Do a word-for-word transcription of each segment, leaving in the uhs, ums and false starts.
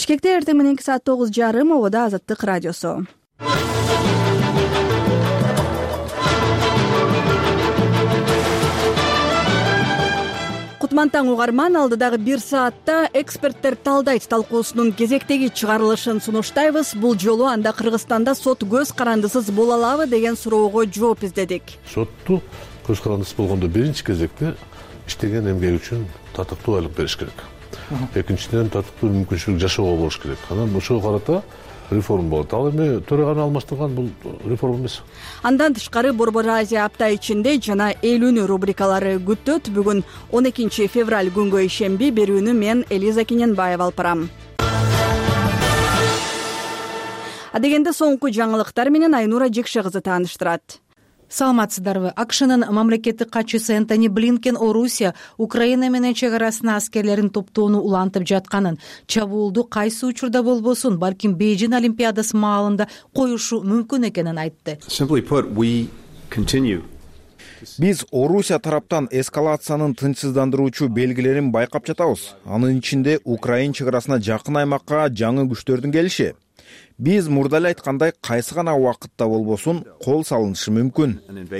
Бишкекте эртең мененки саат тогуз жарым обода Азаттык радиосу. Кутман таң угарман, алдыдагы бир саатта эксперттер талдайт талкуусунун кезектеги чыгарылышын сунуштайбыз. Бул жолу анда Кыргызстанда сот көз карандысыз боло алабы деген суроого жооп издедик. Сотту көз карандысыз болгондо биринчи кезекте иштеген эмгеги үчүн татыктуу айлык бериш керек. Экинчиден татыктуу мүмкүнчүлүк жашоого болуш керек. Анан ошого карата реформа болот. Ал эми төраганы алмаштырган бул реформа эмес. Андан тышкары Борбор Азия апта ичинде жана эл үнү рубрикалары күтөт. Бүгүн он экинчи февраль күнгө ишемби берүүнү мен Элиза Кененбаева алып барам. Адегенде соңку жаңылыктар менен Айнура Жекше кызы тааныштырат. Саламатсыздарбы. АКШнын мамлекеттик катчысы Энтони Блинкен Орусия Украина менен чек арасына аскерлерин топтоону улантып жатканын, чабуулду кайсы учурда болбосун, балким Бейжин Олимпиадасы маалында коюшу мүмкүн экенин айтты. Биз Орусия тараптан эскалациянын тынчсыздандыруучу белгилерин байкап жатабыз. Анын ичинде Украина чек арасына жакын аймакка жаңы күчтөрдүн келиши. Биз мурда эле айткандай кайсы гана убакытта болбосун кол салынышы мүмкүн.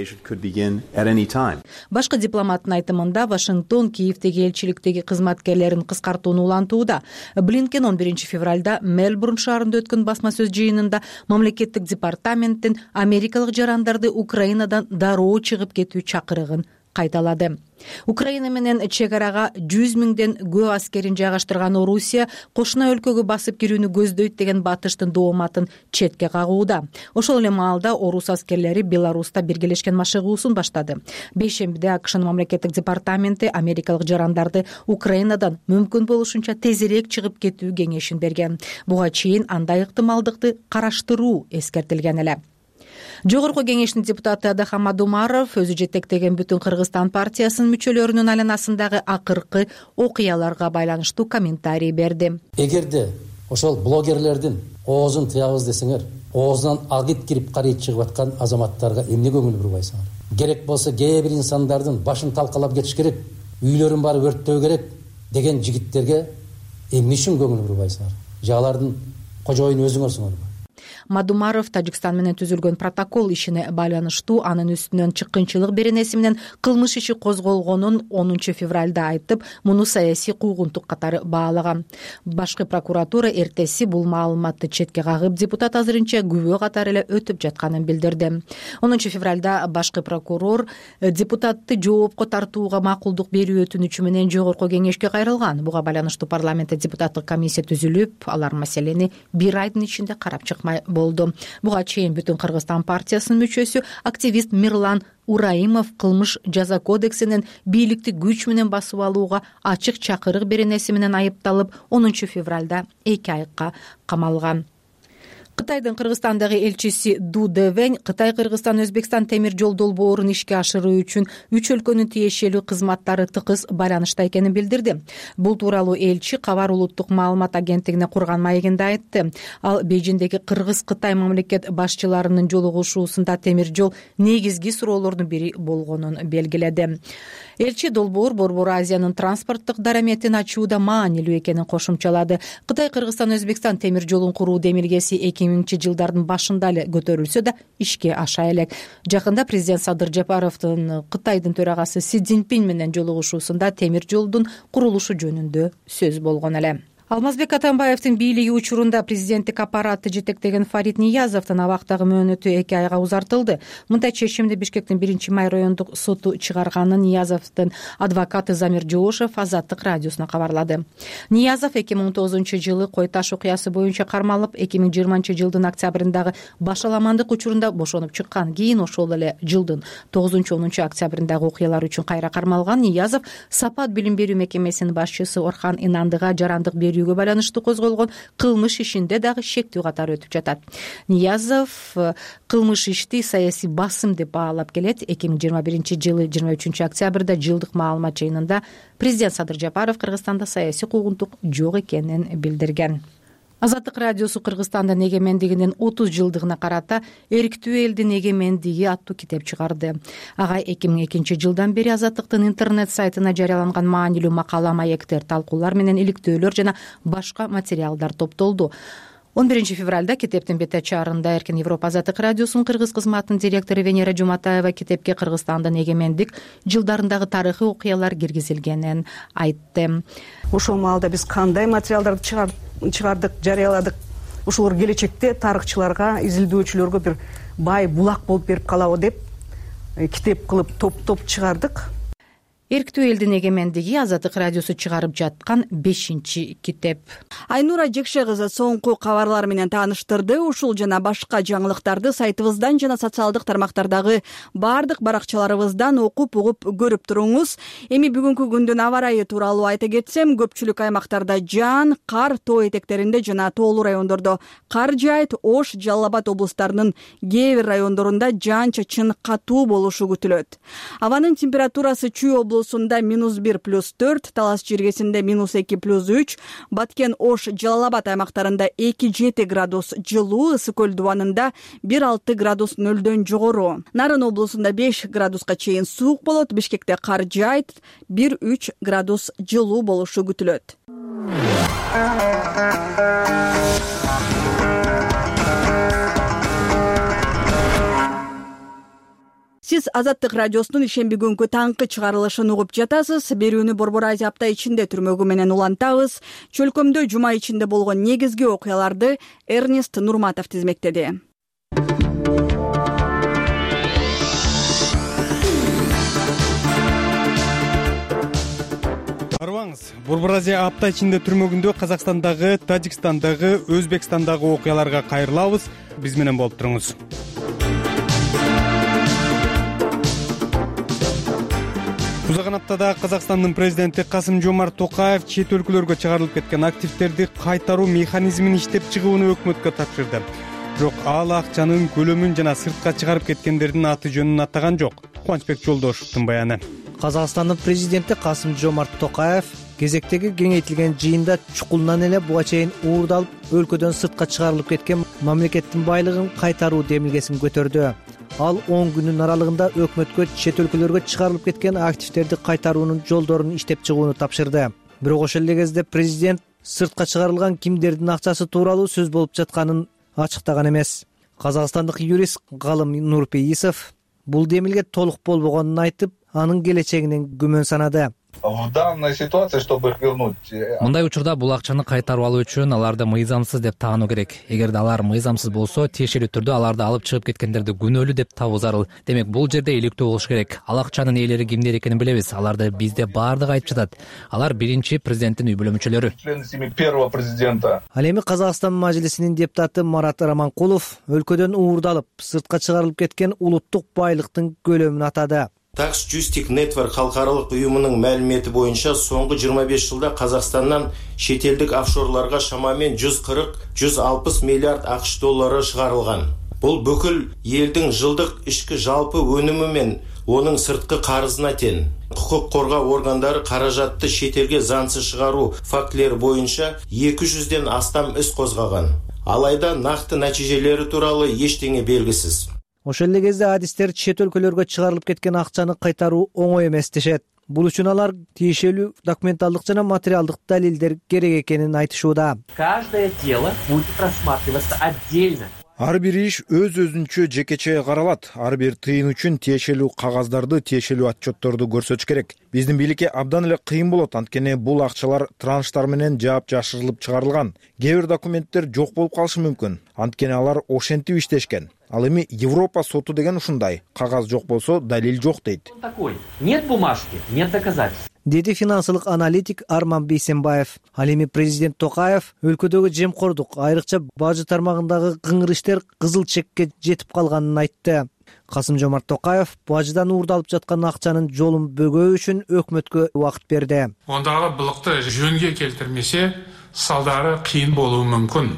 Башкы дипломаттын айтымында Вашингтон Киевдеги элчиликтеги кызматкерлерин кыскартууну улантууда. Блинкен он биринчи февралда Мельбурн шаарында өткөн басма сөз жыйынында мамлекеттик департаменттин америкалык жарандарды Украинадан дароо чыгып кетүү чакырыгын кайталады. Украина менен чек арага жүз миңден көп аскерин жайгаштырган Орусия кошуна өлкөгө басып кирүүнү көздөйт деген батыштын дооматын четке кагууда. Ошол эле маалда орус аскерлери Беларуста биргелешкен машыгуусун баштады. Бейшембиде АКШнын мамлекеттик департаменти америкалык жарандарды Украинадан мүмкүн болушунча тезирээк чыгып кетүү кеңешин берген. Буга чейин андай ыктымалдыкты караштыруу эскертилген эле. Жогорку кеңештин депутаты Адахан Мадумаров өзү жетектеген Бүтүн Кыргызстан партиясынын мүчөлөрүнүн айланасындагы акыркы окуяларга байланыштуу комментарий берди. Эгерде ошол блогерлердин оозун тыябыз десеңер, оозунан агит кирип карый чыгып аткан азаматтарга эмне көңүл бурбайсыңар? Керек болсо кээ бир инсандардын башын талкалап кетиш керек, үйлөрүн барып өрттөө керек деген жигиттерге эмне үчүн көңүл бурбайсыңар? Же алардын кожоюну өзүңөрсүңөрбү? Мадумаров Тажикстан менен түзүлгөн протокол ишине байланыштуу анын үстүнөн чыккынчылык беренеси менен кылмыш иши козголгонун онунчу февралда айтып, муну саясий куугунтук катары баалаган. Башкы прокуратура эртеси бул маалыматты четке кагып, депутат азырынча күбө катары эле өтүп жатканын билдирди. онунчу февралда башкы прокурор депутатты жоопко тартууга макулдук берүү өтүнүчү менен жогорку кеңешке кайрылган. Буга байланыштуу парламентте депутаттык комиссия түзүлүп, алар маселени бир айдын ичинде карап чыкмай болду. Буга чейин Бүтүн Кыргызстан партиясынын мүчөсү активист Мирлан Ураимов кылмыш жаза кодексинин бийликти күч менен басып алууга ачык чакырык беренеси менен айыпталып, онунчу февралда эки айга камалган. Кытайдын Кыргызстандагы элчиси Ду Дэвэнь Кытай Кыргызстан Өзбекстан темир жол долбоорун ишке ашыруу үчүн үч өлкөнүн тиешелүү кызматтары тыкыз байланышта экенин билдирди. Бул тууралуу элчи Кабар улуттук маалымат агенттигине курган маегинде айтты. Ал Бейжиңдеги Кыргыз-Кытай мамлекет башчыларынын жолугушуусунда темир жол негизги суроолордун бири болгонун белгиледи. Элчи долбоор Борбор Азиянын транспорттук дараметин ачууда маанилүү экенин кошумчалады. Кытай Кыргызстан Өзбекстан темир жолун куруу демилгеси эки миңинчи жылдардын башында эле көтөрүлсө да ишке аша элек. Жакында президент Садыр Жапаровдун Кытайдын төрагасы Си Цзиньпин менен жолугушуусунда темир жолдун курулушу жөнүндө сөз болгон эле. Алмазбек Атамбаевдин бийлиги учурунда президенттик аппаратты жетектеген Фарид Ниязовдун абактагы мөөнөтү эки айга узартылды. Мындай чечимди Бишкектин биринчи май райондук соту чыгарганын Ниязовдун адвокаты Замир Жоошев Азаттык радиосуна кабарлады. Ниязов эки миң он тогузунчу жылы Кой Таш окуясы боюнча кармалып, эки миң жыйырманчы жылдын октябрындагы башаламандык учурунда бошонуп чыккан. Кийин ошол эле жылдын тогузунчу онунчу октябрындагы окуялар үчүн кайра кармалган. Ниязов Сапат билим берүү мекемесинин башчысы Орхан Инандыга жарандык берүү байланыштуу козголгон кылмыш ишинде дагы шектүү катары өтүп жатат. Ниязов кылмыш ишти саясий басым деп баалап келет. эки миң жыйырма биринчи жылы жыйырма үчүнчү октябрда жылдык маалымат жыйынында президент Садыр Жапаров Кыргызстанда саясий куугунтук жок экенин билдирген. Азаттык радиосу Кыргызстандын эгемендигинин отуз жылдыгына карата Эрктүү элдин эгемендиги аттуу китеп чыгарды. Ага эки миң экинчи жылдан бери Азаттыктын интернет сайтына жарыяланган маанилүү макала, маектер, талкуулар менен иликтөөлөр жана башка материалдар топтолду. он биринчи февралда китептин бет ачаарында Эркин Европа Азаттык радиосунун кыргыз кызматынын директору Венера Жуматаева китепке Кыргызстандын эгемендик жылдарындагы тарыхый окуялар киргизилгенин айтты. Ошол маалда биз кандай материалдарды чыгардык, жарыяладык, ушулар келечекте тарыхчыларга, изилдөөчүлөргө бир бай булак болуп берип калабы деп китеп кылып топтоп чыгардык. Эрктүү элдин эгемендиги Азаттык радиосу чыгарып жаткан бешинчи китеп. Айнура Жекше кызы соңку кабарлар менен тааныштырды. Ушул жана башка жаңылыктарды сайтыбыздан жана социалдык тармактардагы бардык баракчаларыбыздан окуп угуп көрүп туруңуз. Эми бүгүнкү күндүн аба ырайы тууралуу айта кетсем, көпчүлүк аймактарда жаан, кар, тоо этектеринде жана тоолуу райондордо кар жаайт. Ош, Жалал Абад облустарынын кээ бир райондорунда жаан-чачын катуу болушу күтүлөт. Абанын температурасы Чүй облусунда минус бир плюс төрт, Талас жергесинде минус эки плюс үч, Баткен, Ош, Жалал Абад аймактарында эки жети градус жылуу, Ысык көл дубанында бир алты градус нөлдөн жогору. Нарын облусунда беш градуска чейин суук болот, Бишкекте кар жаайт, бир үч градус жылуу болушу күтүлөт. Сиз Азаттык радиосунун ишемби күнкү таңкы чыгарылышын угуп жатасыз. Берүүнү Борбор Азия апта ичинде түрмөгү менен улантабыз. Чөлкөмдө жума ичинде болгон негизги окуяларды Эрнест Нурматов тизмектеди. Арыбаңыз, Борбор Азия апта ичинде түрмөгүндө Казакстандагы, Тажикстандагы, Өзбекстандагы окуяларга кайрылабыз. Биз менен болуп туруңуз. Узаган аптада Казакстандын президенти Касым-Жомарт Токаев чет өлкөлөргө чыгарылып кеткен активдерди кайтаруу механизмин иштеп чыгууну өкмөткө тапшырды. Бирок ал акчанын көлөмүн жана сыртка чыгарып кеткендердин аты жөнүн атаган жок. Кубанычбек Жолдошевдун баяны. Казакстандын президенти Касым-Жомарт Токаев кезектеги кеңейтилген жыйында чукулунан эле буга чейин уурдалып, өлкөдөн сыртка чыгарылып кеткен мамлекеттин байлыгын кайтаруу демилгесин көтөрдү. Ал он күнүн аралыгында өкмөткө чет өлкөлөргө чыгарылып кеткен активдерди кайтаруунун жолдорун иштеп чыгууну тапшырды. Бирок ошол эле кезде президент сыртка чыгарылган кимдердин акчасы тууралуу сөз болуп жатканын ачыктаган эмес. Казакстандык юрист Галым Нурпейисов бул демилге толук болбогонун айтып, анын келечегинен күмөн санады. В данной ситуации, чтобы их вернуть... Мындай учурда бул акчаны кайтарып алуу үчүн аларды мыйзамсыз деп таануу керек. Эгерде алар мыйзамсыз болсо, тиешелүү түрдө аларды алып чыгып кеткендерди күнөөлүү деп табуу зарыл. Демек, бул жерде иликтөө болуш керек. Ал акчанын ээлери кимдер экенин билебиз. Аларды бизде баардыгы айтып жатат. Алар биринчи президенттин үй бүлө мүчөлөрү. Члены семьи первого президента. Ал эми Казакстан мажлисинин депутаты Марат Раманкулов өлкөдөн уурдалып, сыртка чыгарылып кеткен улуттук байлыктын көлөмүн атады. Tax Justice Network халыкаралык уюмунун маалимети боюнча соңку жыйырма беш жылда Казакстандан шетелдик офшорлорго шамамен жүз кырк — жүз алпыс миллиард акш доллары чыгарылган. Бул бүкүл элдин жылдык ички жалпы өнүмү менен онун сырткы карызына тең. Укук коргоо органдары каражатты шетелге заңсыз чыгаруу фактилери боюнча эки жүздөн астам іс козгогон. Алайда накты натижелери тууралуу эчтене белгисиз. Ошол эле кезде адистер чет өлкөлөргө чыгарылып кеткен акчаны кайтаруу оңой эмес дешет. Бул үчүн алар тиешелүү документалдык жана материалдык далилдер керек экенин айтышууда. Каждое дело будет рассматриваться отдельно. Ар бир иш өз-өзүнчө жекече каралат. Ар бир тыйын үчүн тиешелүү кагаздарды, тиешелүү отчетторду көрсөтүш керек. Биздин бийликке абдан эле кыйын болот, анткени бул акчалар транштар менен жаап жашырылып чыгарылган. Кээ бир документтер жок болуп калышы мүмкүн, анткени алар ошентип иштешкен. Ал эми Европа соту деген ушундай. Кагаз жок болсо, далил жок дейт. Нет бумажки, нет доказательств. Деди финансылык аналитик Арман Бейсенбаев. Ал эми президент Токаев өлкөдөгү жемкордук, айрыкча бажы тармагындагы кыңыр иштер кызыл чекке жетип калганын айтты. Касым-Жомарт Токаев бажыдан уурдалып жаткан акчанын жолун бөгөө үчүн өкмөткө убакыт берди. Ондагы былыкты жөнгө келтирмесе, салдары кыйын болуу мүмкүн.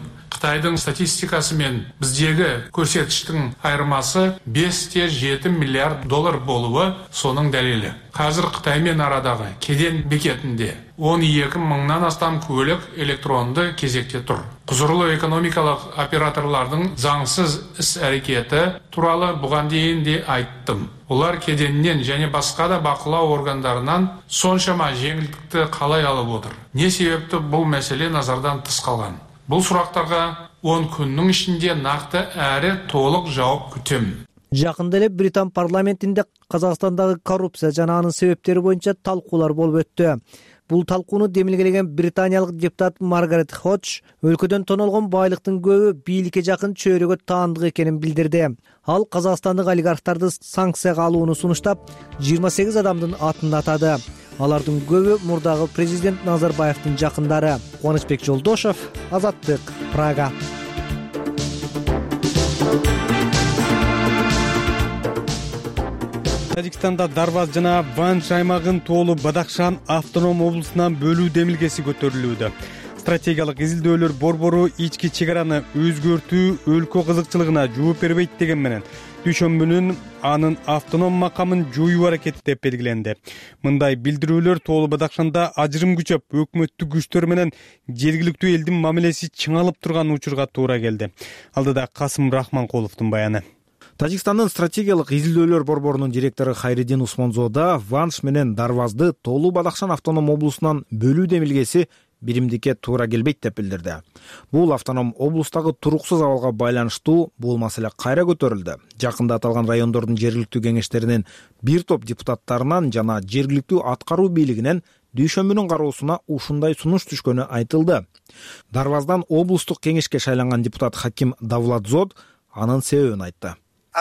Қытайдың статистикасы мен біздегі көрсеткіштің айырмасы бес те жеті миллиард доллар болуы соның дәлелі. Қазір Қытаймен арадағы кеден бекетінде он екі мыңнан астам көлік электронды кезекте тұр. Құзырлы экономикалық операторлардың заңсыз іс-әрекеті туралы бұған дейін де айттым. Олар кеденнен және басқа да бақылау органдарынан соншама жеңілдікті қалай алып отыр? Не себепті бұл мәселе назардан тыс қалған? Бұл сұрақтарға он күннің ішінде нақты әрі толық жауап күтемін. Жакында эле Британ парламентинде Казакстандагы коррупция жана анын себептери боюнча талкуулар болуп өттү. Бул талкууну демилгелеген британиялык депутат Маргарет Ходж өлкөдөн тонолгон байлыктын көбү бийликке жакын чөйрөгө таандык экенин билдирди. Ал казакстандык олигархтарды санкцияга алууну сунуштап, жыйырма сегиз адамдын атын атады. Алардын көбү мурдагы президент Назарбаевдин жакындары. Кубанычбек Жолдошев, Азаттык, Прага. Тажикстанда Дарваз жана Ванш аймагын тоолуу Бадахшан автоном облусунан бөлүү демилгеси көтөрүлүүдө. Стратегиялык изилдөөлөр борбору ички чек араны өзгөртүү өлкө кызыкчылыгына жооп бербейт деген менен дүйшөмбүнүн анын автоном макамын жоюу аракети деп белгиленди. Мындай билдирүүлөр тоолуу Бадахшанда ажырым күчөп, өкмөттүк күчтөр менен жергиликтүү элдин мамилеси чыңалып турган учурга туура келди. Алдыда Касым Рахманкуловдун баяны. Тажикстандын стратегиялык изилдөөлөр борборунун директору Хайриддин Усмонзода Ванш менен Дарвазды тоолуу Бадахшан автоном облусунан бөлүү демилгеси биримдикке туура келбейт деп билдирди. Бул автоном облустагы туруксуз абалга байланыштуу бул маселе кайра көтөрүлдү. Жакында аталган райондордун жергиликтүү кеңештеринин бир топ депутаттарынан жана жергиликтүү аткаруу бийлигинен дүйшөмбүнүн кароосуна ушундай сунуш түшкөнү айтылды. Дарваздан облустук кеңешке шайланган депутат Хаким Давлатзод анын себебин айтты.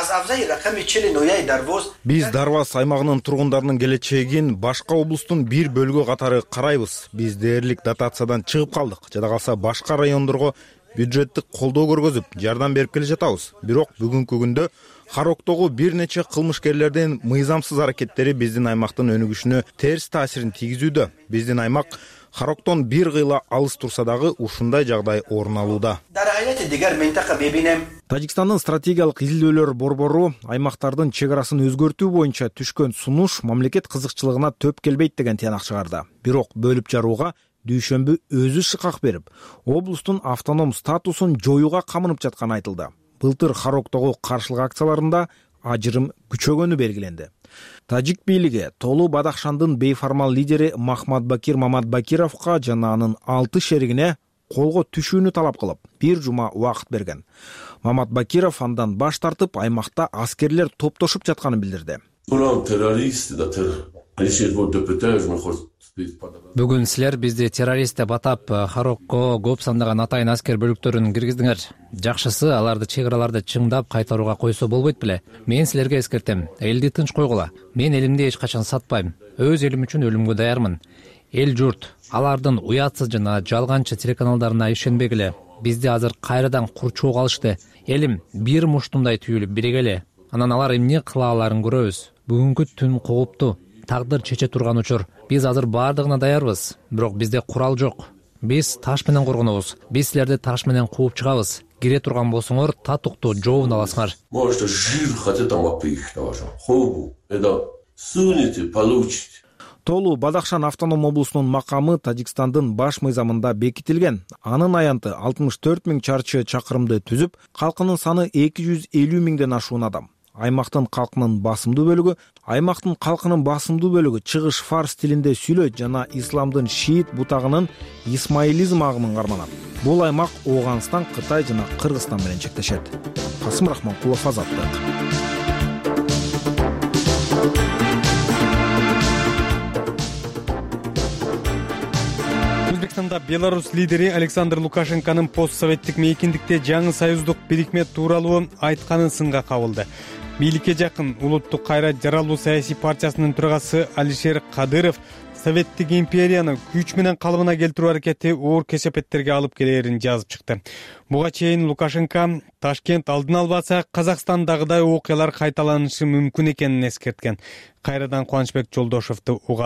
Биз Дарваз аймагынын тургундарынын келечегин башка облустун бир бөлүгү катары карайбыз. Биз дээрлик дотациядан чыгып калдык. Жада калса башка райондорго бюджеттик колдоо көргөзүп, жардам берип келе жатабыз. Бирок бүгүнкү күндө Хароктогу бир нече кылмышкерлердин мыйзамсыз аракеттери биздин аймактын өнүгүшүнө терс таасирин тийгизүүдө. Биздин аймак Хароктон бир кыйла алыс турса дагы ушундай жагдай орун алууда. Тажикстандын стратегиялык изилдөөлөр борбору аймактардын чек арасын өзгөртүү боюнча түшкөн сунуш мамлекет кызыкчылыгына төп келбейт деген тыянак чыгарды. Бирок бөлүп жарууга дүйшөмбү өзү шыкак берип, облустун автоном статусун жоюуга камынып жатканы айтылды. Былтыр Хароктогу каршылык акцияларында ажырым күчөгөнү белгиленди. Тажик бийлиги тоолуу Бадахшандын бейформал лидери Махмад Бакир Мамадбакировго жана анын алты шеригине колго түшүүнү талап кылып, бир жума убакыт берген. Мамадбакиров андан баш тартып, аймакта аскерлер топтошуп жатканын билдирди. Бүгүн силер бизди террорист деп атап, Харокко көп сандаган атайын аскер бөлүктөрүн киргиздиңер. Жакшысы аларды чек араларды чыңдап кайтарууга койсо болбойт беле. Мен силерге эскертем, элди тынч койгула. Мен элимди эч качан сатпайм. Өз элим үчүн өлүмгө даярмын. Эл журт алардын уятсыз жана жалганчы телеканалдарына ишенбегиле. Бизди азыр кайрадан курчоого алышты. Элим бир муштундай түйүлүп биригеле. Анан алар эмне кыла аларын көрөбүз. Бүгүнкү түн кооптуу. Тагдыр чече турган учур. Биз азыр баардыгына даярбыз. Бирок бизде курал жок. Биз таш менен коргонобуз. Биз силерди таш менен кууп чыгабыз. Кире турган болсоңор, татуктуу жообун аласыңар. Может, жир хотят опыхать на вашем хобу. Это сунете, получите. Тоолуу Бадахшан автоном облусунун макамы Тажикстандын баш мыйзамында бекитилген. Анын аянты алтымыш төрт миң чарчы чакырымды түзүп, калкынын саны эки жүз элүү миңден ашуун адам. Аймактын калкынын басымдуу бөлүгү, аймактын калкынын басымдуу бөлүгү чыгыш фарс тилинде сүйлөйт жана исламдын шиит бутагынын исмаилизм агымын карманат. Бул аймак Ооганстан, Кытай жана Кыргызстан менен чектешет. Касым Рахманкулов, Азаттык. Өзбекстанда Беларусь лидери Александр Лукашенконун постсоветтик мейкиндикте жаңы союздук бирикме тууралуу айтканы сынга кабылды. Бийликке жакын улуттук кайра жаралуу саясий партиясынын төрагасы Алишер Кадыров Советтик империяны күч менен калыбына келтирүү аракети оор кесепеттерге алып келерин жазып чыкты. Буга чейин Лукашенко Ташкент алдын албаса Казакстандагыдай окуялар кайталанышы мүмкүн экенин эскерткен. Кайрадан Кубанычбек Жолдошевду угалы.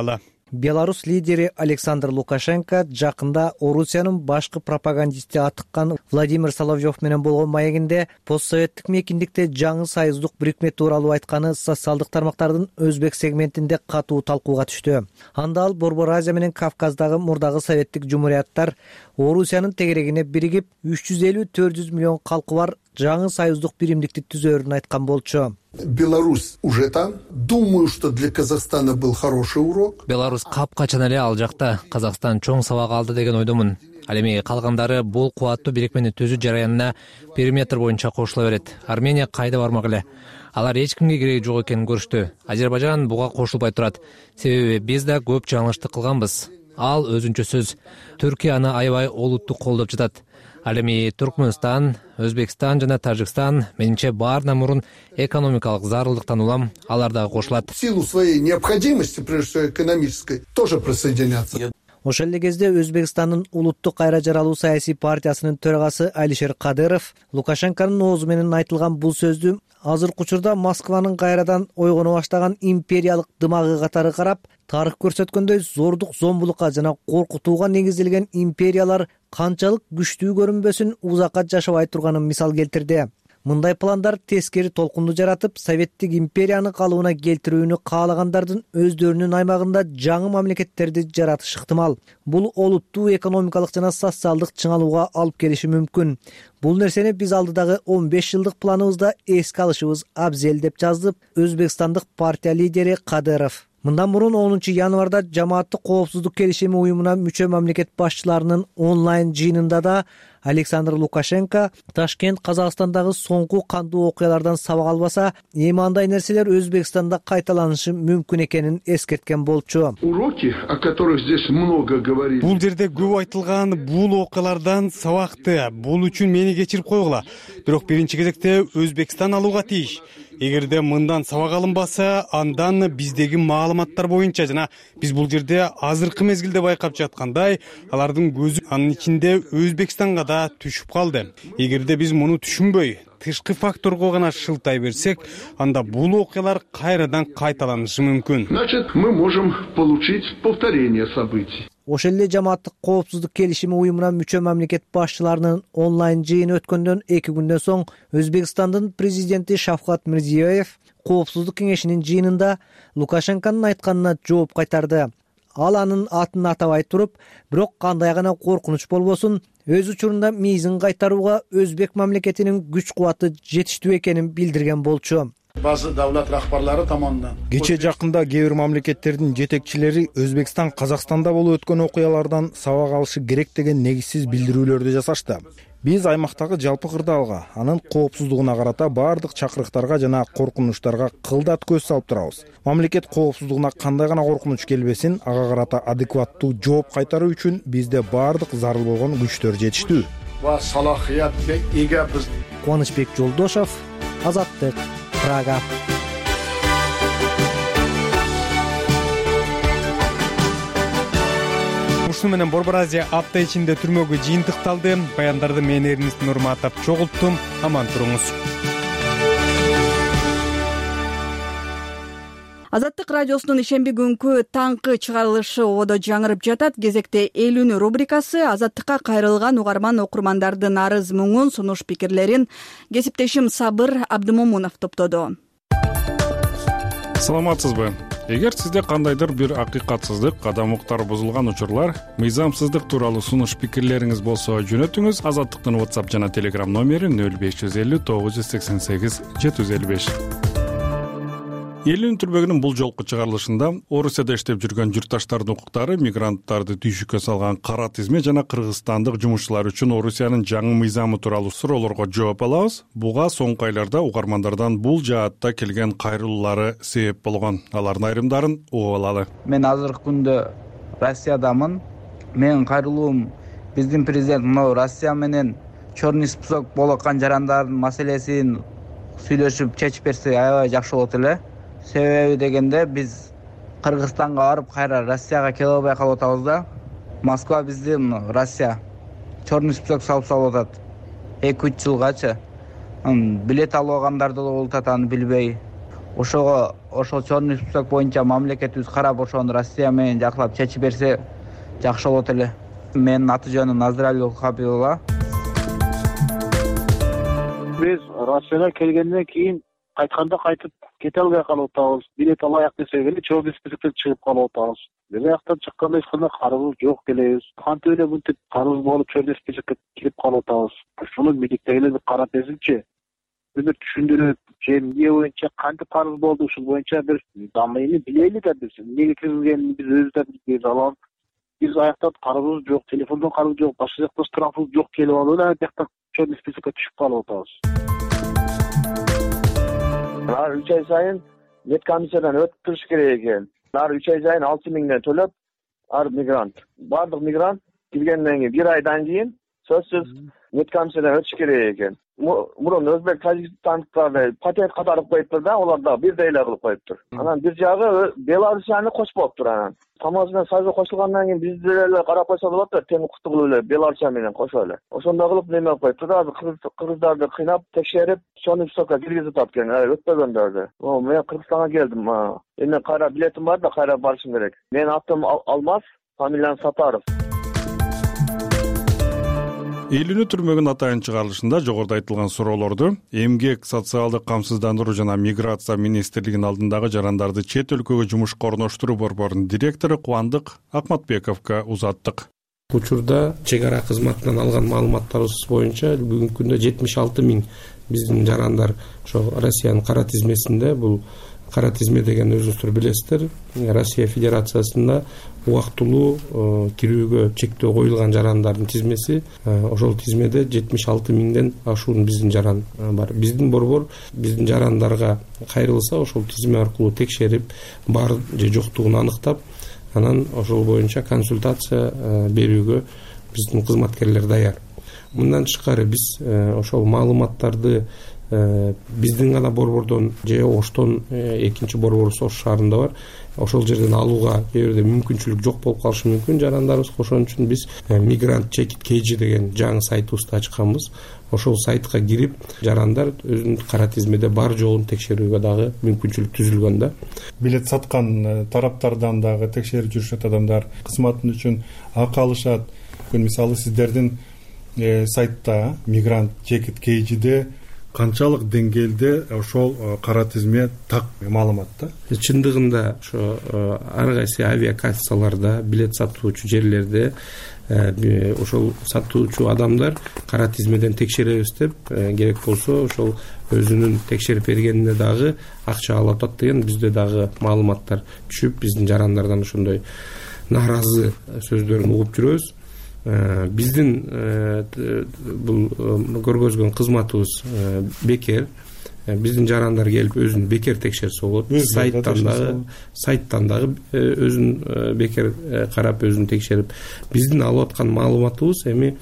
Беларусь лидери Александр Лукашенко жакында Орусиянын башкы пропагандисти атыккан Владимир Соловьев менен болгон маегинде постсоветтик мейкиндикте жаңы союздук бирикме тууралуу айтканы социалдык тармактардын өзбек сегментинде катуу талкууга түштү. Анда ал Борбор Азия менен Кавказдагы мурдагы советтик жумурияттар Орусиянын тегерегине биригип үч жүз элүү төрт жүз миллион калкы бар жаңы союздук биримдикти түзөөрүн айткан болчу. Беларусь уже там. Думаю, что для Казахстана был хороший урок. Беларусь капкачан эле ал жакта Казакстан чоң сабак алды деген ойдомун. Ал эми калгандары бул кубаттуу бирикмени түзүү жараянына периметр боюнча кошула берет. Армения кайда бармак эле. Алар эч кимге кереги жок экенин көрүштү. Азербайжан буга кошулбай турат. Себеби биз да көп жаңылыштык кылганбыз. Ал өзүнчө сөз. Түркия аны аябай олуттуу колдоп жатат. Ал эми Түркмөнстан, Өзбекстан жана Тажикстан менимче баарынан мурун экономикалык зарылдыктан улам алар дагы кошулат. В силу своей необходимости, прежде всего экономической, тоже присоединятся. Ошол эле кезде Өзбекстандын улуттук кайра жаралуу саясий партиясынын төрагасы Алишер Кадыров Лукашенконун оозу менен айтылган бул сөздү азыркы учурда Москванын кайрадан ойгоно баштаган империялык дымагы катары карап, тарых көрсөткөндөй зордук зомбулукка жана коркутууга негизделген империялар канчалык күчтүү көрүнбөсүн узакка жашабай турганын мисал келтирди. Мындай пландар тескери толкунду жаратып, советтик империяны калыбына келтирүүнү каалагандардын өздөрүнүн аймагында жаңы мамлекеттерди жаратыш ыктымал. Бул олуттуу экономикалык жана социалдык чыңалууга алып келиши мүмкүн. Бул нерсени биз алдыдагы он беш жылдык планыбызда эске алышыбыз абзел деп жазды Өзбекстандык партия лидери Кадыров. Мындан мурун онунчу январда Жамааттык коопсуздук келишими уюмуна мүчө мамлекет башчыларынын онлайн жыйынында да Александр Лукашенко Ташкент Казакстандагы соңку кандуу окуялардан сабак албаса, эми андай нерселер Өзбекстанда кайталанышы мүмкүн экенин эскерткен болчу. Уроки, о которых здесь много говорили. Бул жерде көп айтылган бул окуялардан сабакты, бул үчүн мени кечирип койгула. Бирок биринчи кезекте Өзбекстан алууга тийиш. Эгерде мындан сабак алынбаса, андан биздеги маалыматтар боюнча жана биз бул жерде азыркы мезгилде байкап жаткандай, алардын көзү анын ичинде Өзбекстанга да түшүп калды. Эгерде биз муну түшүнбөй, тышкы факторго гана шылтай берсек, анда бул окуялар кайрадан кайталанышы мүмкүн. Значит, мы можем получить повторение событий. Ошол эле Жамааттык коопсуздук келишими уюмуна мүчө мамлекет башчыларынын онлайн жыйыны өткөндөн эки күндөн соң Өзбекстандын президенти Шавкат Мирзиёев коопсуздук кеңешинин жыйынында Лукашенконун айтканына жооп кайтарды. Ал анын атын атабай туруп, бирок кандай гана коркунуч болбосун, өз учурунда мийизин кайтарууга Өзбек мамлекетинин күч кубаты жетиштүү экенин билдирген болчу. Bazı davlat rahbarları tomonidan. Кече жакында кээ бир мамлекеттердин жетекчилери Өзбекстан Казакстанда болуп өткөн окуялардан сабак алышы керек деген негизсиз билдирүүлөрдү жасашты. Биз аймактагы жалпы кырдаалга, анын коопсуздугуна карата баардык чакырыктарга жана коркунучтарга кылдат көз салып турабыз. Мамлекет коопсуздугуна кандай гана коркунуч келбесин, ага карата адекваттуу жооп кайтаруу үчүн бизде баардык зарыл болгон күчтөр жетиштүү. Ва салахиятка эге биз. Кубанычбек Жолдошов, Азаттык, Прага. Ушуну менен Борбор Азия апта ичинде түрмөгө жыйынтыкталды. Баяндарды мен Эрнест Нурматов чогулттум. Аман туруңуз. Азаттык радиосунун ишемби күнкү таңкы чыгарылышы ободо жаңырып жатат. Кезекте эл үнү рубрикасы Азаттыкка кайрылган угарман окурмандардын арыз муңун, сунуш пикирлерин кесиптешим Сабыр Абдымомунов топтоду. Саламатсызбы? Эгер сизде кандайдыр бир акыйкатсыздык, кадам уктар бузулган учурлар, мыйзамсыздык тууралуу сунуш пикирлериңиз болсо жөнөтүңүз. Азаттыктын WhatsApp жана Telegram номери нөл беш жүз элүү тогуз жүз сексен сегиз жети жүз элүү беш. Эл үнү түрмөгүнүн бул жолку чыгарылышында Орусияда иштеп жүргөн журтташтардын укуктары, мигранттарды түйшүккө салган кара тизме жана кыргызстандык жумушчулар үчүн Орусиянын жаңы мыйзамы тууралуу суроолорго жооп алабыз. Буга соңку айларда угармандардан бул жаатта келген кайрылуулары себеп болгон. Алардын айрымдарын угуп алалы. Мен азыркы күндө Россиядамын. Менин кайрылуум биздин президент мына Россия менен чорный список болуп аткан жарандардын маселесин сүйлөшүп чечип берсе аябай жакшы болот эле. Себеби дегенде биз Кыргызстанга барып кайра Россияга келе албай калып атабыз да. Москва биздин Россия чорный список салып салып атат. эки үч жылгачы. Билет алып алгандарды да болуп атат, аны билбей. ошого ошол черный список боюнча мамлекетибиз карап ошону Россия менен жакшылап чечип берсе жакшы болот эле. Менин аты жөнүм Назиралиев Хабибулла. Биз Россияга келгенден кийин кайтканда кайтып кете албай калып атабыз. Билет алайык десек эле черный списоктон чыгып калып атабыз. Бир жактан чыкканда эч кандай карызыбыз жок келебиз. Кантип эле мынтип карыз болуп черный списокко кирип калып атабыз. Ушуну миликтегилер карап берсинчи. Бир түшүндүрүп, же эмне боюнча кантип карыз болду, ушул боюнча бир дамыйны билели да биз. Эмнеге киргизгенин биз өзүбүз да билбейбиз. Алам биз аяктан карызыбыз жок, телефондон карыз жок, башка жакта штрафыбыз жок келип алып эле аяктан черный списокко түшүп калып атабыз. Ар үч ай сайын мед комиссиядан өтүп туруш керек экен. Ар үч ай сайын алты миңден төлөп, ар мигрант. Бардык мигрант киргенден кийин бир айдан кийин сөзсүз мед комиссиядан өтүш керек экен. Мурун өзбек тажикстандыктарды патент катарып коюптур да, олар да бирдей эле кылып коюптур. Анан бир жагы Беларусияны кошуп коюптур анан. Тамоз менен Союзга кошулгандан кийин бизди эле карап койсо болот да, тең укуктуу кылып эле Беларусия менен кошо эле. Ошондой кылып неме кылып коюптур да, кыргыздарды кыйнап текшерип, черный списокко киргизип атат экен, өтпөгөндөрдү. О, мен Кыргызстанга келдим. Эми кайра билетим бар да, кайра барышым керек. Менин атым Алмаз, фамилиям Сатаров. Элүүнү түрмөгүн атайын чыгарылышында жогоруда айтылган суроолорду Эмгек, социалдык камсыздандыруу жана миграция министрлигинин алдындагы жарандарды чет өлкөгө жумушка орноштуруу борборунун директору Кубандык Акматбековго узаттык. Учурда чек ара кызматынан алган маалыматтарыбыз боюнча бүгүнкү күндө жетимиш алты миң биздин жарандар ошо Россиянын кара тизмесинде. Бул кара тизме деген өзүңүздөр билесиздер, Россия Федерациясында убактылуу кирүүгө чектөө коюлган жарандардын тизмеси. Ошол тизмеде жетимиш алты миңден ашуун биздин жаран бар. Биздин борбор биздин жарандарга кайрылса ошол тизме аркылуу текшерип, бар же жоктугун аныктап, анан ошол боюнча консультация берүүгө биздин кызматкерлер даяр. Мындан тышкары биз ошол маалыматтарды биздин гана борбордон же Оштон экинчи борборубуз Ош шаарында бар. Ошол жерден алууга кээ бирде мүмкүнчүлүк жок болуп калышы мүмкүн жарандарыбыз. Ошон үчүн биз Migrant Check Cage деген жаңы сайтыбызды ачканбыз. Ошол сайтка кирип, жарандар өзүнүн кара тизмеде бар жогун текшерүүгө дагы мүмкүнчүлүк түзүлгөн да. Билет саткан тараптардан дагы текшерип жүрүшөт адамдар кызматын үчүн акы алышат. Мисалы сиздердин сайтта Migrant Check Cage'де канчалык деңгээлде ошол кара тизме так маалымат да? Чындыгында ошо ар кайсы авиакассаларда, билет сатуучу жерлерде ошол сатуучу адамдар кара тизмеден текшеребиз деп, керек болсо ошол өзүнүн текшерип бергенине дагы акча алып атат деген бизде дагы маалыматтар түшүп, биздин жарандардан ошондой нааразы сөздөрүн угуп жүрөбүз. Биздин бул көргөзгөн кызматыбыз бекер. Биздин жарандар келип өзүн бекер текшерсе болот. Сайттан дагы сайттан дагы өзүн бекер карап, өзүн текшерип, биздин алып аткан маалыматыбыз эми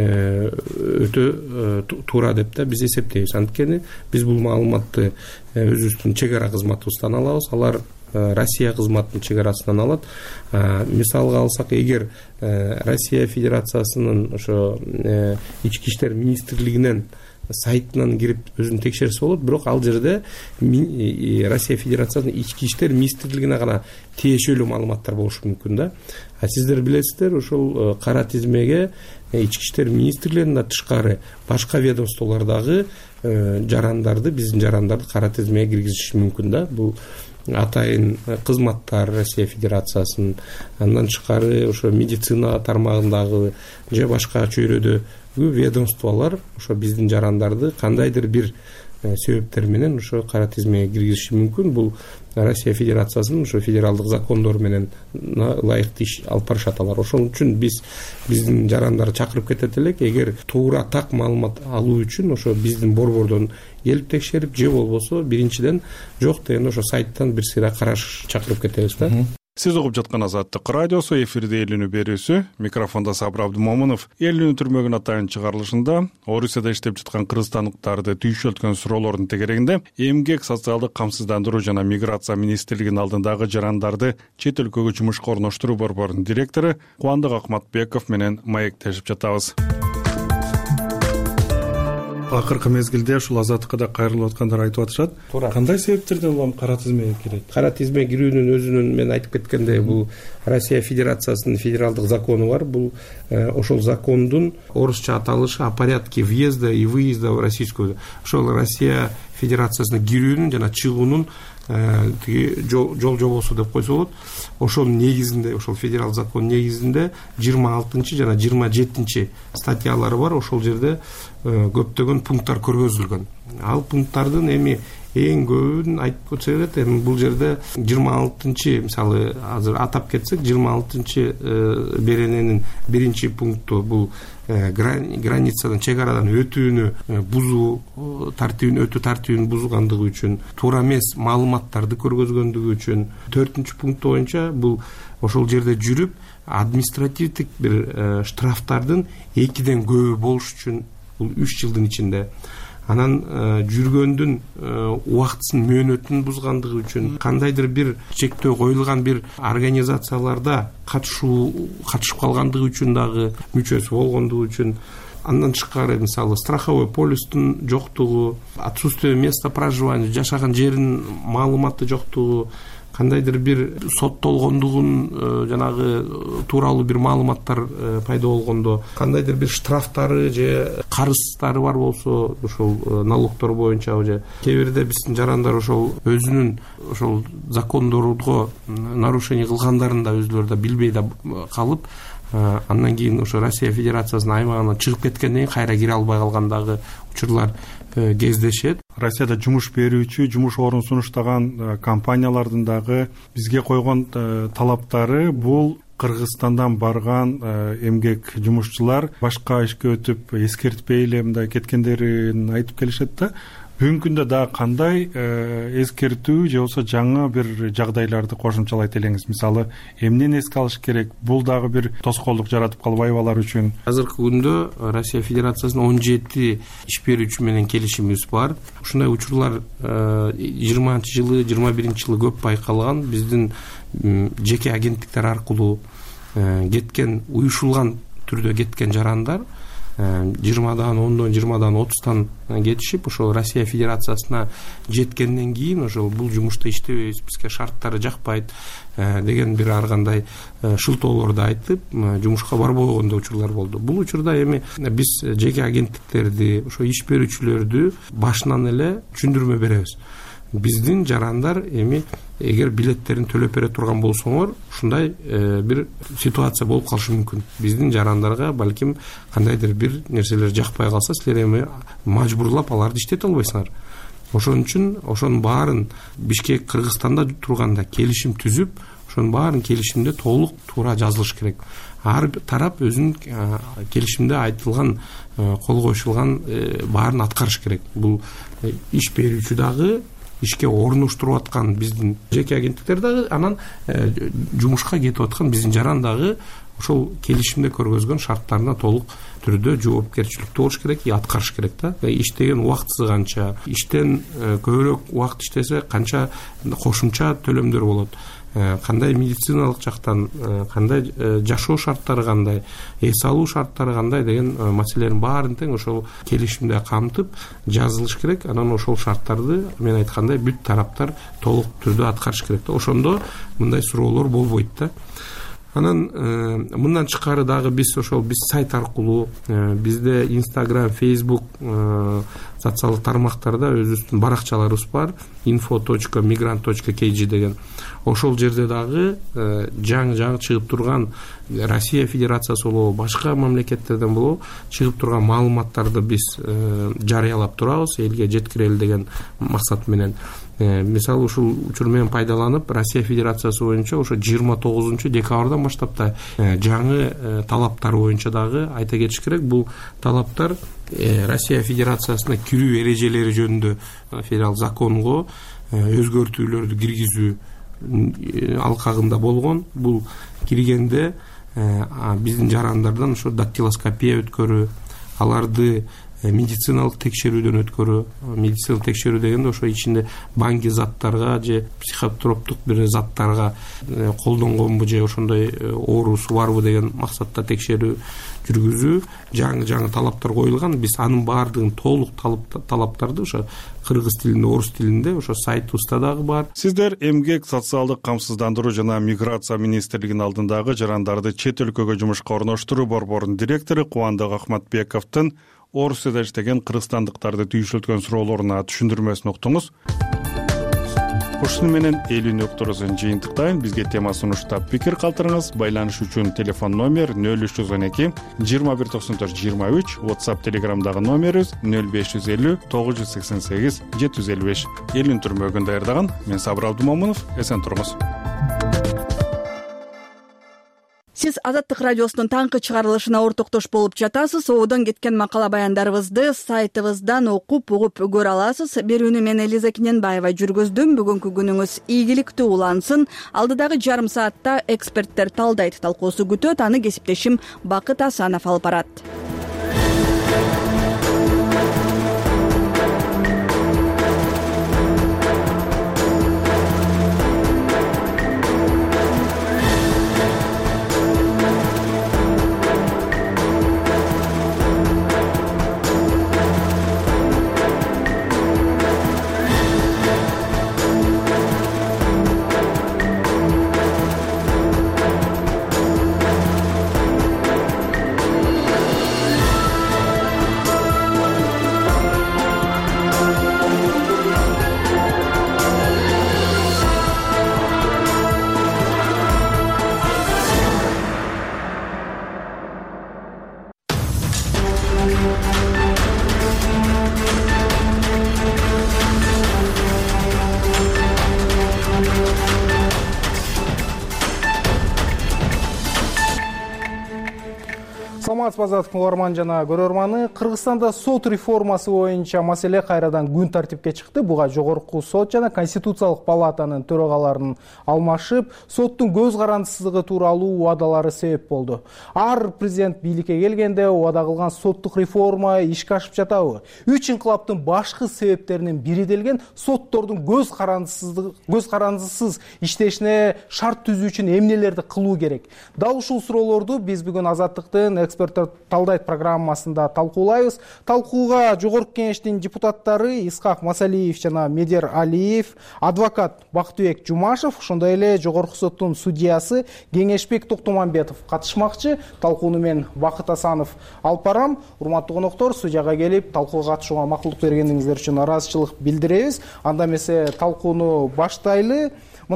өтө туура деп да биз эсептейбиз. Анткени биз бул маалыматты өзүбүздүн чек ара кызматыбыздан алабыз. Алар Россия кызматынын чек арасынан алат. Мисалга алсак, эгер Россия Федерациясынын ошо ички иштер министрлигинен сайтынан кирип өзүн текшерсе болот, бирок ал жерде Россия Федерациясынын ички иштер министрлигине гана тиешелүү маалыматтар болушу мүмкүн да. А сиздер билесиздер, ошол кара тизмеге ички иштер министрлигинен тышкары башка ведомстволор дагы жарандарды, биздин жарандарды кара тизмеге киргизиши мүмкүн да. Бул атайын кызматтар Россия Федерациясынын, андан тышкары ошо медицина тармагындагы же башка чөйрөдө ведомстволор ошо биздин жарандарды кандайдыр бир себептер менен ошо кара тизмеге киргизиши мүмкүн. Бул Россия Федерациясынын ошо федералдык закондору менен ылайыктуу иш алып барышат алар. Ошон үчүн биз биздин жарандарды чакырып кетет элек, эгер туура так маалымат алуу үчүн ошо биздин борбордон келип текшерип, же болбосо биринчиден жок дегенде ошо сайттан бир сыйра караш чакырып кетебиз да. Сиз угуп жаткан Азаттык радиосу, эфирде элүүнү берүүсү. Микрофондо Сабыр Абдымомунов. Элүүнү түрмөгүн атайын чыгарылышында Орусияда иштеп жаткан кыргызстандыктарды түйшөлткөн суроолордун тегерегинде Эмгек, социалдык камсыздандыруу жана миграция министрлигинин алдындагы жарандарды чет өлкөгө жумушка орноштуруу борборунун директору Кубандык Акматбеков менен маектешип жатабыз. акыркы мезгилде ушул азаттыкка да кайрылып аткандар айтып атышат. Кандай себептерден улам кара тизмеге кирет? Кара тизмеге кирүүнүн өзүнүн мен айтып кеткендей бул Россия Федерациясынын федералдык закону бар. Бул ошол закондун орусча аталышы о порядке въезда и выезда в Российскую. Ошол Россия Федерациясына кирүүнүн жана чыгуунун тиги жол жобосу деп койсо болот. Ошонун негизинде, ошол федерал закон негизинде жыйырма алтынчы жана жыйырма жетинчи статьялары бар. Ошол жерде көптөгөн пункттар көргөзүлгөн. Ал пункттардын эми эң көбүн айтып өтсөк эле, эми бул жерде жыйырма алтынчы, мисалы азыр атап кетсек, жыйырма алтынчы берененин биринчи пункту бул границадан, чек арадан өтүүнү бузуу тартибин, өтүү тартибин бузгандыгы үчүн, туура эмес маалыматтарды көргөзгөндүгү үчүн. Төртүнчү пункт боюнча бул ошол жерде жүрүп административдик бир штрафтардын экиден көбү болуш үчүн, бул үч жылдын ичинде. Анан жүргөндүн убактысын, мөөнөтүн бузгандыгы үчүн, кандайдыр бир чектөө коюлган бир организацияларда катышуу катышып калгандыгы үчүн дагы, мүчөсү болгондугу үчүн. Андан тышкары, мисалы, страховой полистин жоктугу, отсутствие места проживания, жашаган жеринин маалыматы жоктугу, кандайдыр бир соттолгондугун жанагы тууралуу бир маалыматтар пайда болгондо, кандайдыр бир штрафтары же карыздары бар болсо, ошол налогдор боюнча же кээ бирде биздин жарандар ошол өзүнүн ошол закондорго нарушение кылгандарын да өзүлөрү да билбей да калып, андан кийин ошо Россия Федерациясынын аймагына чыгып кеткенден кийин кайра кире албай калгандагы учурлар кездешет. Россияда жумуш берүүчү, жумуш орун сунуштаган компаниялардын дагы бизге койгон талаптары бул Кыргызстандан барган эмгек жумушчулар башка ишке өтүп эскертпей эле мындай кеткендерин айтып келишет да. Бүгүнкү күндө дагы кандай эскертүү же болбосо жаңы бир жагдайларды кошумчалайт элеңиз? Мисалы, эмнени эске алыш керек? Бул дагы бир тоскоолдук жаратып калбайбы алар үчүн? Азыркы күндө Россия Федерациясынын он жети иш берүүчү менен келишимибиз бар. Ушундай учурлар жыйырманчы жылы, жыйырма биринчи жылы көп байкалган. Биздин жеке агенттиктер аркылуу кеткен, уюшулган түрдө кеткен жарандар жыйырмадан ондон, жыйырмадан отуздан кетишип, ошол Россия Федерациясына жеткенден кийин ошол бул жумушта иштебейбиз, бизге шарттары жакпайт деген бир ар кандай шылтоолорду айтып, жумушка барбой койгон учурлар болду. Бул учурда эми биз жеке агенттиктерди, ошо иш берүүчүлөрдү башынан эле түшүндүрмө беребиз. Биздин жарандар эми эгер билеттерин төлөп бере турган болсоңор, ушундай бир ситуация болуп калышы мүмкүн. Биздин жарандарга балким кандайдыр бир нерселер жакпай калса, силер эми мажбурлап аларды иштете албайсыңар. Ошон үчүн ошонун баарын Бишкек, Кыргызстанда турганда келишим түзүп, ошонун баарын келишимде толук туура жазылыш керек. Ар тарап өзүнүн келишимде айтылган, кол коюшулган баарын аткарыш керек. Бул иш берүүчү дагы, ишке орнуштуруп аткан биздин жеке агенттиктер дагы, анан жумушка кетип аткан биздин жаран дагы ошол келишимде көргөзгөн шарттарына толук түрдө жоопкерчиликтүү болуш керек, аткарыш керек да. Иштеген убактысы канча, иштен көбүрөөк убакыт иштесе канча кошумча төлөмдөр болот, кандай медициналык жактан, кандай жашоо шарттары кандай, эс алуу шарттары кандай деген маселелердин баарын тең ошол келишимде камтып жазылыш керек. Анан ошол шарттарды мен айткандай бүт тараптар толук түрдө аткарыш керек да. Ошондо мындай суроолор болбойт да. Анан мындан тышкары дагы биз ошол биз сайт аркылуу, бизде Instagram, Facebook социалдык тармактарда өзүбүздүн баракчаларыбыз бар, info точка migrant точка kg деген. Ошол жерде дагы жаңы-жаңы чыгып турган Россия Федерациясы болобу, башка мамлекеттерден болобу чыгып турган маалыматтарды биз жарыялап турабыз, элге жеткирели деген максат менен. Мисалы, ушул учур менен пайдаланып, Россия Федерациясы боюнча ошо жыйырма тогузунчу декабрдан баштап да жаңы талаптар боюнча дагы айта кетиш керек. Бул талаптар Россия Федерациясына кирүү эрежелери жөнүндө федерал законго өзгөртүүлөрдү киргизүү алкагында болгон. Бул киргенде биздин жарандардан ошо дактилоскопия өткөрүү, аларды медициналык текшерүүдөн өткөрүү. Медициналык текшерүү дегенде ошо ичинде банги заттарга же психотроптук бир заттарга колдонгонбу же ошондой оорусу барбы деген максатта текшерүү жүргүзүү жаңы жаңы талаптар коюлган. Биз анын баардыгын толук талаптарды ошо кыргыз тилинде, орус тилинде ошо сайтыбызда дагы бар. Сиздер эмгек, социалдык камсыздандыруу жана миграция министрлигинин алдындагы жарандарды чет өлкөгө жумушка орноштуруу борборунун директору Кубандык Акматбековдун Орусияда иштеген кыргызстандыктарды түйшүлткөн суроолоруна түшүндүрмөсүн уктуңуз. Ушуну менен элүүнү уктуруусун жыйынтыктайын. Бизге тема сунуштап пикир калтырыңыз. Байланыш үчүн телефон номер нөл үч жүз он эки жыйырма бир токсон төрт жыйырма үч, WhatsApp Telegramдагы номерибиз нөл беш жүз элүү тогуз жүз сексен сегиз жети жүз элүү беш. Элүүнү түрмөгүн даярдаган мен Сабыр Абдумомунов. Эсен туруңуз. Сиз Азаттык радиосунун таңкы чыгарылышына ортоктош болуп жатасыз. Оодон кеткен макала баяндарыбызды сайтыбыздан окуп, угуп көрө аласыз. Берүүнү мен Элиза Кененбаева жүргүздүм. Бүгүнкү күнүңүз ийгиликтүү улансын. Алдыдагы жарым саатта эксперттер талдайт талкуусу күтөт. Аны кесиптешим Бакыт Асанов алып барат. Азаттык угарман жана көрөрманы, Кыргызстанда сот реформасы боюнча маселе кайрадан күн тартипке чыкты. Буга жогорку сот жана Конституциялык палатанын төрагаларын алмашып, соттун көз карандысыздыгы тууралуу убадалары себеп болду. Ар президент бийликке келгенде убада кылган соттук реформа ишке ашып жатабы? Үч инкылаптын башкы себептеринин бири делген соттордун көз карандысыздыгы, көз карандысыз иштешине шарт түзүү үчүн эмнелерди кылуу керек? Дал ушул суроолорду биз бүгүн Азаттыктын эксперттер талдайт программасында талкуулайбыз. Талкууга жогорку кеңештин депутаттары Исхак Масалиев жана Медер Алиев, адвокат Бактыбек Жумашев, ошондой эле жогорку соттун судьясы Кеңешбек Токтомамбетов катышмакчы. Талкууну мен Бакыт Асанов алып барам. Урматтуу коноктор, судьяга келип талкууга катышууга макулдук бергениңиздер үчүн ыраазычылык билдиребиз. Анда эмесе талкууну баштайлы.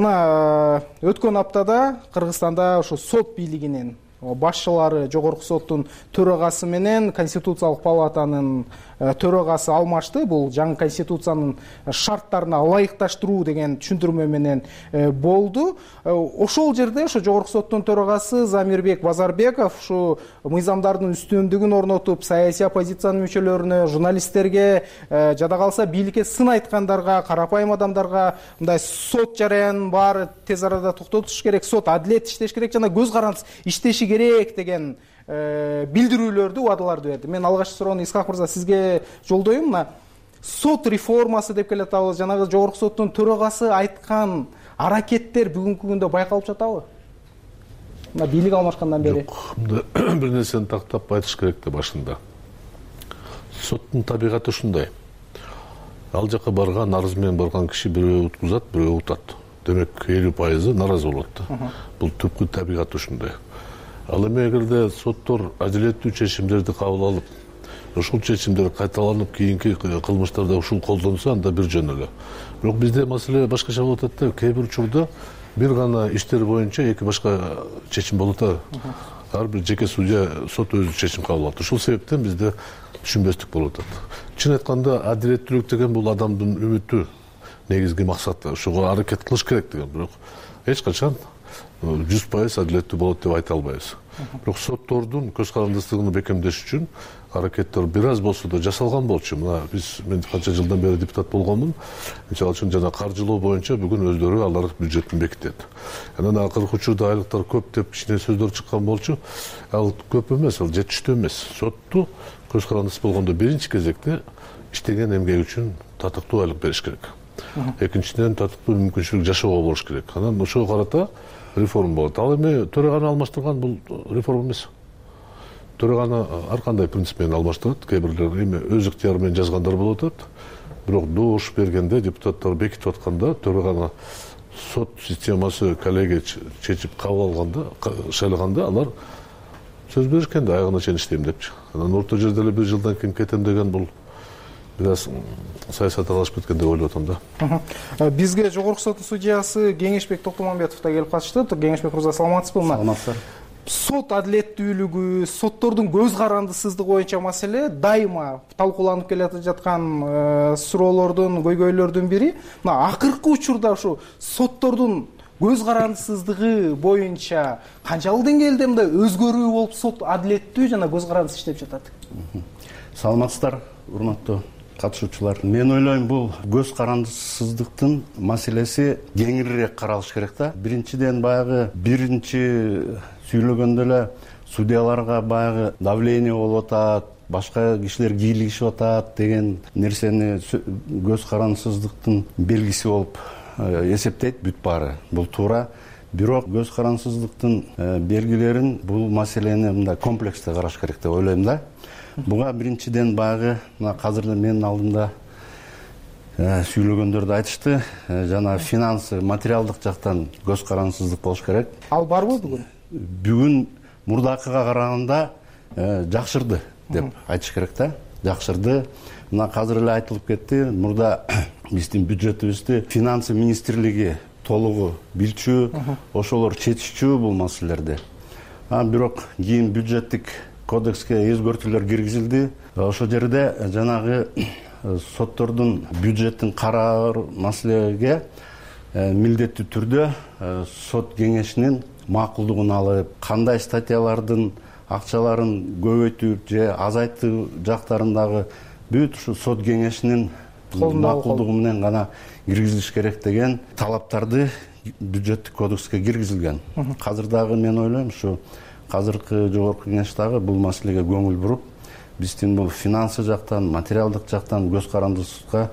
Мына өткөн аптада Кыргызстанда ошо сот бийлигинин башчылары жогорку соттун төрагасы менен Конституциялык палатанын төрагасы алмашты. Бул жаңы конституциянын шарттарына ылайыкташтыруу деген түшүндүрмө менен болду. Ошол жерде ошо жогорку соттун төрагасы Замирбек Базарбеков ушу мыйзамдардын үстөмдүгүн орнотуп, саясий оппозициянын мүчөлөрүнө, журналисттерге, жада калса бийликке сын айткандарга, карапайым адамдарга мындай сот жараянын баары тез арада токтотуш керек, сот адилет иштеш керек жана көз карандысыз иштеши керек деген билдирүүлөрдү, убадаларды берди. Мен алгачкы суроону Исхак мырза сизге жолдойм. Мына сот реформасы деп келатабыз, жанагы жогорку соттун төрагасы айткан аракеттер бүгүнкү күндө байкалып жатабы? Мына бийлик алмашкандан бери. Жок, бир нерсени тактап айтыш керек да башында. Соттун табигаты ушундай. Ал жака барган, арыз менен барган киши бирөө уткузат, бирөө утат. Демек элүү пайызы наразы болот да. Бул түпкү табигаты ушундай. Ал эми эгерде соттор адилеттүү чечимдерди кабыл алып, ушул чечимдер кайталанып кийинки кылмыштарда ушул колдонсо, анда бир жөн эле. Бирок бизде маселе башкача болуп атат да. Кээ бир учурда бир гана иштер боюнча эки башка чечим болуп атат. Ар бир жеке судья сот өзү чечим кабыл алат. Ушул себептен бизде түшүнбөстүк болуп атат. Чын айтканда адилеттүүлүк деген бул адамдын үмүтү, негизги максаты. Ошого аракет кылыш керек деген. Бирок эч качан жүз пайыз адилеттүү болот деп айта албайбыз. бирок соттордун көз карандысыздыгын бекемдеш үчүн аракеттер бир аз болсо да жасалган болчу. Мына биз мен канча жылдан бери депутат болгонмун. Мисалы үчүн жана каржылоо боюнча бүгүн өздөрү алар бюджеттин бекитет. Анан акыркы учурда айлыктар көп деп ичинен сөздөр чыккан болчу. Ал көп эмес, ал жетиштүү эмес. Сотту көз карандысы болгондо биринчи кезекте иштеген эмгеги үчүн татыктуу айлык бериш керек. Экинчиден татыктуу мүмкүнчүлүк жашоого болуш керек. Анан ошого карата реформа болот. Ал эми төраганы алмаштырган бул реформа эмес. Төраганы ар кандай принцип менен алмаштырат. Кээ бирлер эми өз ыктыяры менен жазгандар болуп атат. Бирок добуш бергенде депутаттар бекитип атканда төраганы сот системасы коллегия чечип кабыл алганда, шайлaganda алар сөз беришкен да аягына чейин иштейм депчи. Анан орто жерде эле бир жылдан кийин кетем деген бул бир аз саясат аралашып кеткен деп ойлоп атам да. Бизге Жогорку соттун судьясы Кеңешбек Токтомамбетов да келип катышты. Кеңешбек мырза, саламатсызбы? Саламатсыздар. Сот адилеттүүлүгү, соттордун көз карандысыздыгы боюнча маселе дайыма талкууланып келе жаткан суроолордун, көйгөйлөрдүн бири. Мына акыркы учурда ушу соттордун көз карандысыздыгы боюнча канчалык деңгээлде мындай өзгөрүү болуп, сот адилеттүү жана көз карандысыз иштеп жатат? Саламатсыздар, урматтуу катышуучулар. Мен ойлойм, бул көз карандысыздыктын маселеси кеңирирээк каралыш керек да. Биринчиден баягы биринчи сүйлөгөндө эле судьяларга баягы давление болуп атат, башка кишилер кийлигишип атат деген нерсени көз карандысыздыктын белгиси болуп эсептейт бүт баары. Бул туура. Бирок көз карандысыздыктын белгилерин бул маселени мындай комплексте караш керек деп ойлойм да. Буга биринчиден баягы мына азыр менин алдымда сүйлөгөндөрдү айтышты, жана финансы, материалдык жактан көз карандысыздык болуш керек. Ал барбы бүгүн? Бүгүн мурдакыга караганда жакшырды деп айтыш керек да. Жакшырды. Мына азыр эле айтылып кетти. Мурда биздин бюджетибизди финансы министрлиги толугу билчү, ошолор чечишчү бул маселелерди. А бирок кийин бюджеттик кодекске өзгөртүүлөр киргизилди. Ошол жерде жанагы соттордун бюджеттин карар маселеге милдеттүү түрдө сот кеңешинин макулдугун алып, кандай статьялардын акчаларын көбөйтүп же азайтуу жактарындагы бүт ушу сот кеңешинин макулдугу менен гана киргизилиш керек деген талаптарды бюджеттик кодекске киргизилген. Азыр дагы мен ойлойм, ушу азыркы жогорку кеңеш дагы бул маселеге көңүл буруп, биздин бул финансы жактан, материалдык жактан көз карандысызга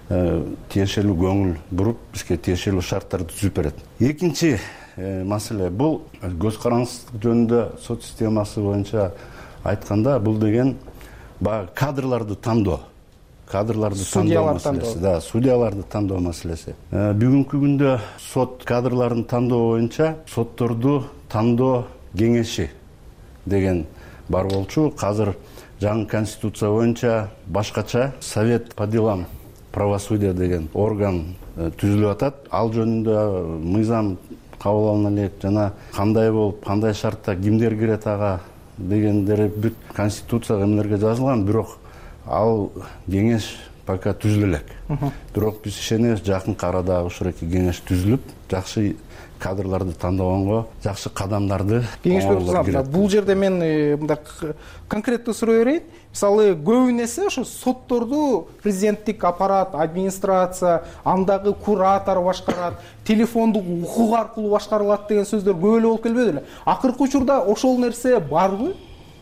тиешелүү көңүл буруп, бизге тиешелүү шарттарды түзүп берет. Экинчи маселе бул көз карандысыздык жөнүндө сот системасы боюнча айтканда, бул деген баягы кадрларды тандоо, кадрларды тандоо маселеси, да, судьяларды тандоо маселеси. Бүгүнкү күндө сот кадрларын тандоо боюнча сотторду тандоо кеңеши деген бар болчу. Азыр жаңы конституция боюнча башкача совет по делам правосудия деген орган түзүлүп атат. Ал жөнүндө мыйзам кабыл алына элек, жана кандай болуп, кандай шартта кимдер кирет ага дегендери бүт конституцияга эмелерге жазылган. Бирок ал кеңеш пока түзүлө элек. Бирок биз ишенебиз, жакынкы арада ушул кеңеш түзүлүп, жакшы кадрларды тандаганга жакшы кадамдарды Кеңешбек, бул жерде мен мындай конкреттүү суроо берейин. Мисалы, көбүнесе ошо сотторду президенттик аппарат, администрация, андагы куратор башкарат, телефондук укук аркылуу башкарылат деген сөздөр көп эле болуп келбеди беле? Акыркы учурда ошол нерсе барбы?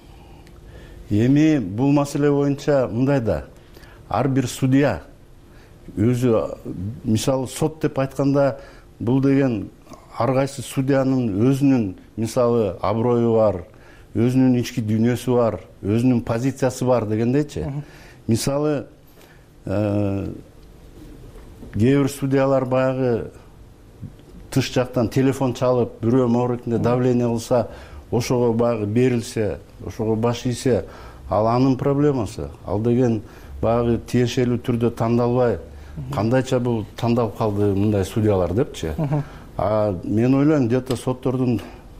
Эми бул маселе боюнча мындай да, ар бир судья өзү, мисалы, сот деп айтканда, бул деген ар кайсы судьянын өзүнүн, мисалы, аброю бар, өзүнүн ички дүйнөсү бар, өзүнүн позициясы бар дегендейчи. Мисалы, кээ бир судьялар баягы тыш жактан телефон чалып, бирөө могу давление кылса, ошого баягы берилсе, ошого баш ийсе, ал анын проблемасы. Ал деген баягы тиешелүү түрдө тандалбай, кандайча бул тандалып калды мындай судьялар депчи. А мен ойлойм, где-то соттордун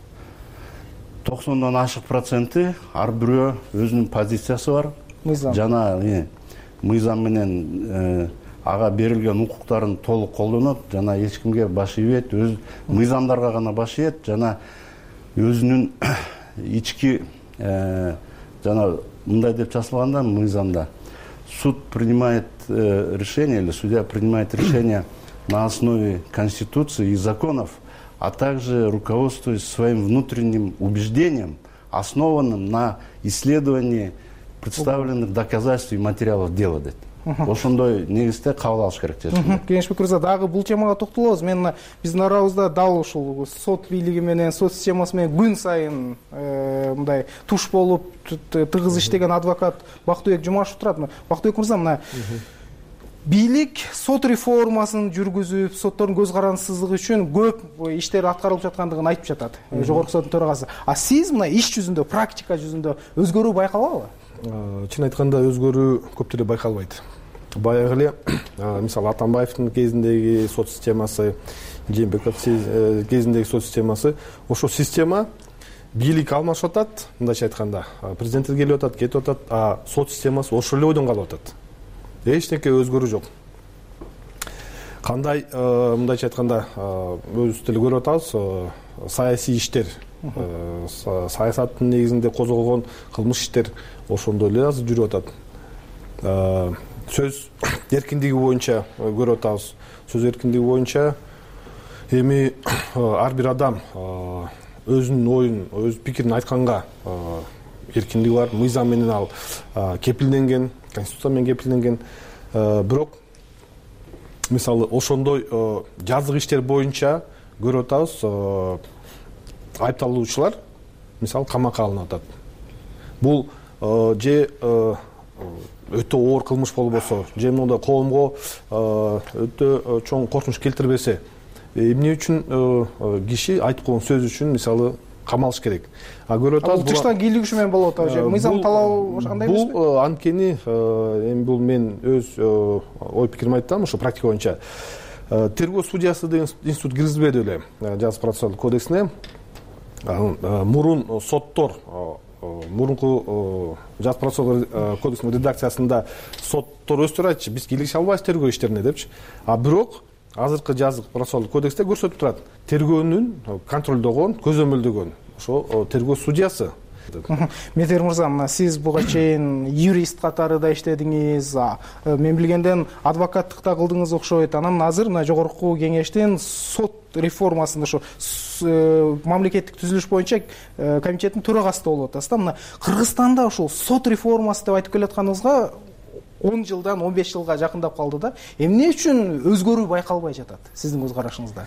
токсондон ашык проценти ар бирөө өзүнүн позициясы бар. Жана мыйзам менен ага берилген укуктарын толук колдонот, жана эч кимге баш ийбейт, өз мыйзамдарга гана баш ийет, жана өзүнүн ички жана мындай деп жазылганда мыйзамда суд принимает решение или судья принимает решение на основе Конституции и законов, а также руководствуясь своим внутренним убеждением, основанным на исследовании представленных доказательств и материалов дела дейт. Ошондой негизде кабыл алыш керек деп ойлойм. Кеңешбек мырза, дагы бул темага токтолобуз. Мен биздин арабызда дал ушул сот бийлиги менен, сот системасы менен күн сайын мындай туш болуп тыгыз иштеген адвокат Бактыбек Жумашев турат. Бактыбек мырза, мына бийлик сот реформасын жүргүзүп, соттордун көз карандысыздыгы үчүн көп иштер аткарылып жаткандыгын айтып жатат жогорку соттун төрагасы. А сиз мына иш жүзүндө, практика жүзүндө өзгөрүү байкалабы? Чын айтканда өзгөрүү көптүрө байкалбайт. Баягы эле мисалы Атамбаевдин кезиндеги сот системасы, Жээнбеков кезиндеги сот системасы, ошо система бийлик алмашып атат, мындайча айтканда, президенттер келип атат, кетип атат, а сот системасы ошол эле бойдон калып атат. Эчтеке өзгөрүү жок. Кандай мындайча айтканда өзүбүз деле көрүп атабыз, саясий иштер, саясаттын негизинде козголгон кылмыш иштер ошондой эле азыр жүрүп атат. Сөз эркиндиги боюнча көрүп атабыз. Сөз эркиндиги боюнча эми ар бир адам өзүнүн оюн, өз пикирин айтканга эркиндиги бар. Мыйзам менен ал кепилденген, конституция менен кепилденген. Бирок мисалы ошондой жазык иштер боюнча көрүп атабыз, айыпталуучулар мисалы камакка алынып атат. Бул же өтө оор кылмыш болбосо, же мындай коомго өтө чоң коркунуч келтирбесе, эмне үчүн киши айткан сөз үчүн мисалы камалыш керек. А көрүп атабыз, бул тыштан кийлигишүү менен болуп атабы же? Мыйзам талабы ошондой эмеспи? Бул анткени эми бул мен өз ой пикиримди айттым, ошо практика боюнча. Тергөө судьясы деген институт киргизбеди эле жазык процессуалдык кодексине. Мурун соттор, мурунку жазык процессуалдык кодекстин редакциясында соттор өздөрү айтчу, биз кийлигише албайбыз тергөө иштерине депчи. А бирок азыркы жазык процессуалдык кодексте көрсөтүп турат, тергөөнүн контролдогон, көзөмөлдөгөн ошо тергөө судьясы. Метер мырза, мына сиз буга чейин юрист катарында иштедиңиз, мен билгенден адвокаттыкта кылдыңыз окшойт. Анан азыр мына жогорку кеңештин сот реформасында ошо мамлекеттик түзүлүш боюнча комитеттин төрагасы болуп атасыз да. Мына Кыргызстанда ошол сот реформасы деп айтып келатканыңызга он жылдан он беш жылга жакындап калды да. Эмне үчүн өзгөрүү байкалбай жатат сиздин көз карашыңызда?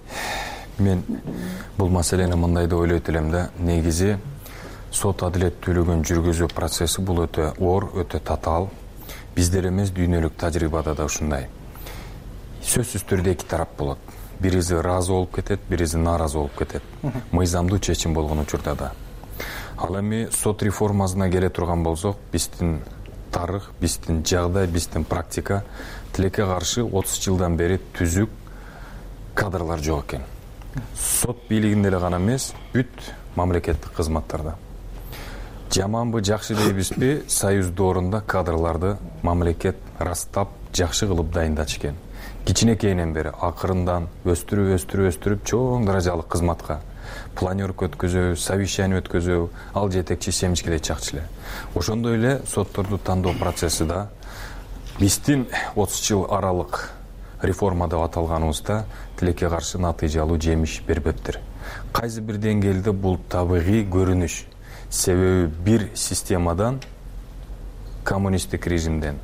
Мен бул маселени мындай деп ойлойт элем да. Негизи сот адилеттүүлүгүн жүргүзүү процесси бул өтө оор, өтө татаал. Биздер эмес, дүйнөлүк тажрыйбада да ушундай. Сөзсүз түрдө эки тарап болот. Бириси ыраазы болуп кетет, бириси нааразы болуп кетет. Мыйзамдуу чечим болгон учурда да. Ал эми сот реформасына келе турган болсок, биздин тарых, биздин жагдай, биздин практика тилекке каршы отуз жылдан бери түзүк кадрлар жок экен. Сот бийлигинде эле гана эмес, бүт мамлекеттик кызматтарда. Жаманбы, жакшы дейбизби, союз доорунда кадрларды мамлекет растап, жакшы кылып дайындачу экен. Кичинекейинен бери акырындан өстүрүп, өстүрүп, өстүрүп чоң даражалык кызматка планёрка өткөзөбүз, совещание өткөзөбүз, ал жетекчи семчкедей чакчы эле. Ошондой эле сотторду тандоо процесси да биздин отуз жыл аралык реформа деп аталганыбызда тилекке каршы натыйжалуу жемиш бербептир. Кайсы бир деңгээлде бул табигый көрүнүш. Себеби бир системадан, коммунисттик режимден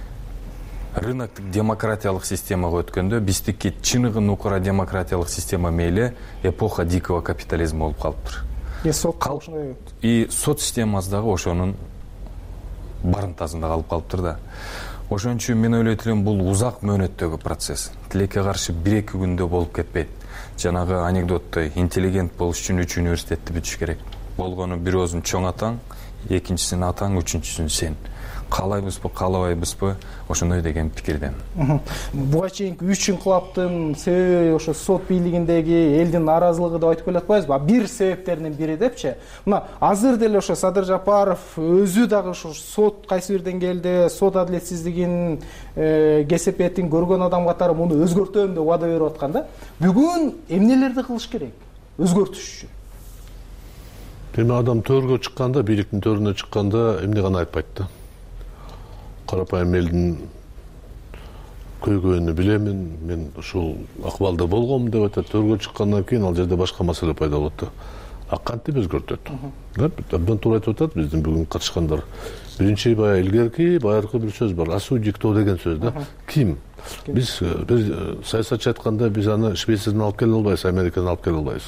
рыноктук демократиялык системага өткөндө биздики чыныгы нукура демократиялык система мейли эпоха дикого капитализма болуп калыптыр. И сот системасы дагы ошонун барымтасында калып калыптыр да. Ошон үчүн мен ойлойт элем, бул узак мөөнөттөгү процесс. Тилекке каршы бир-эки күндө болуп кетпейт. Жанагы анекдоттой интеллигент болуш үчүн үч университетти бүтүш керек. Болгону бирөөсүн чоң атаң, экинчисин атаң, үчүнчүсүн сен. Каалайбызбы, каалабайбызбы, ошондой деген пикирден. Буга чейинки үч инкылаптын себеби ошо сот бийлигиндеги элдин нааразылыгы деп айтып келатпайбызбы? Бир себептеринин бири депчи. Мына азыр деле ошо Садыр Жапаров өзү дагы ошо сот кайсы бир деңгээлде сот адилетсиздигин, кесепетин көргөн адам катары муну өзгөртөм деп убада берип аткан да. Бүгүн эмнелерди кылыш керек өзгөртүш үчүн? эми адам төргө чыкканда, бийликтин төрүнө чыкканда эмне гана айтпайт да. Карапайым элдин көйгөйүнү билемин, мен ушул акыбалда болгом деп атат. Төргө чыккандан кийин ал жерде башка маселе пайда болот да. А кантип өзгөртөт? Абдан туура айтып атат биздин бүгүн катышкандар. Биринчи баягы илгерки, байыркы бир сөз бар. Осудниктоо деген сөз да. Ким? Биз бир саясатчы айтканда биз аны Швециядан алып келе албайбыз, Америкадан алып келе албайбыз.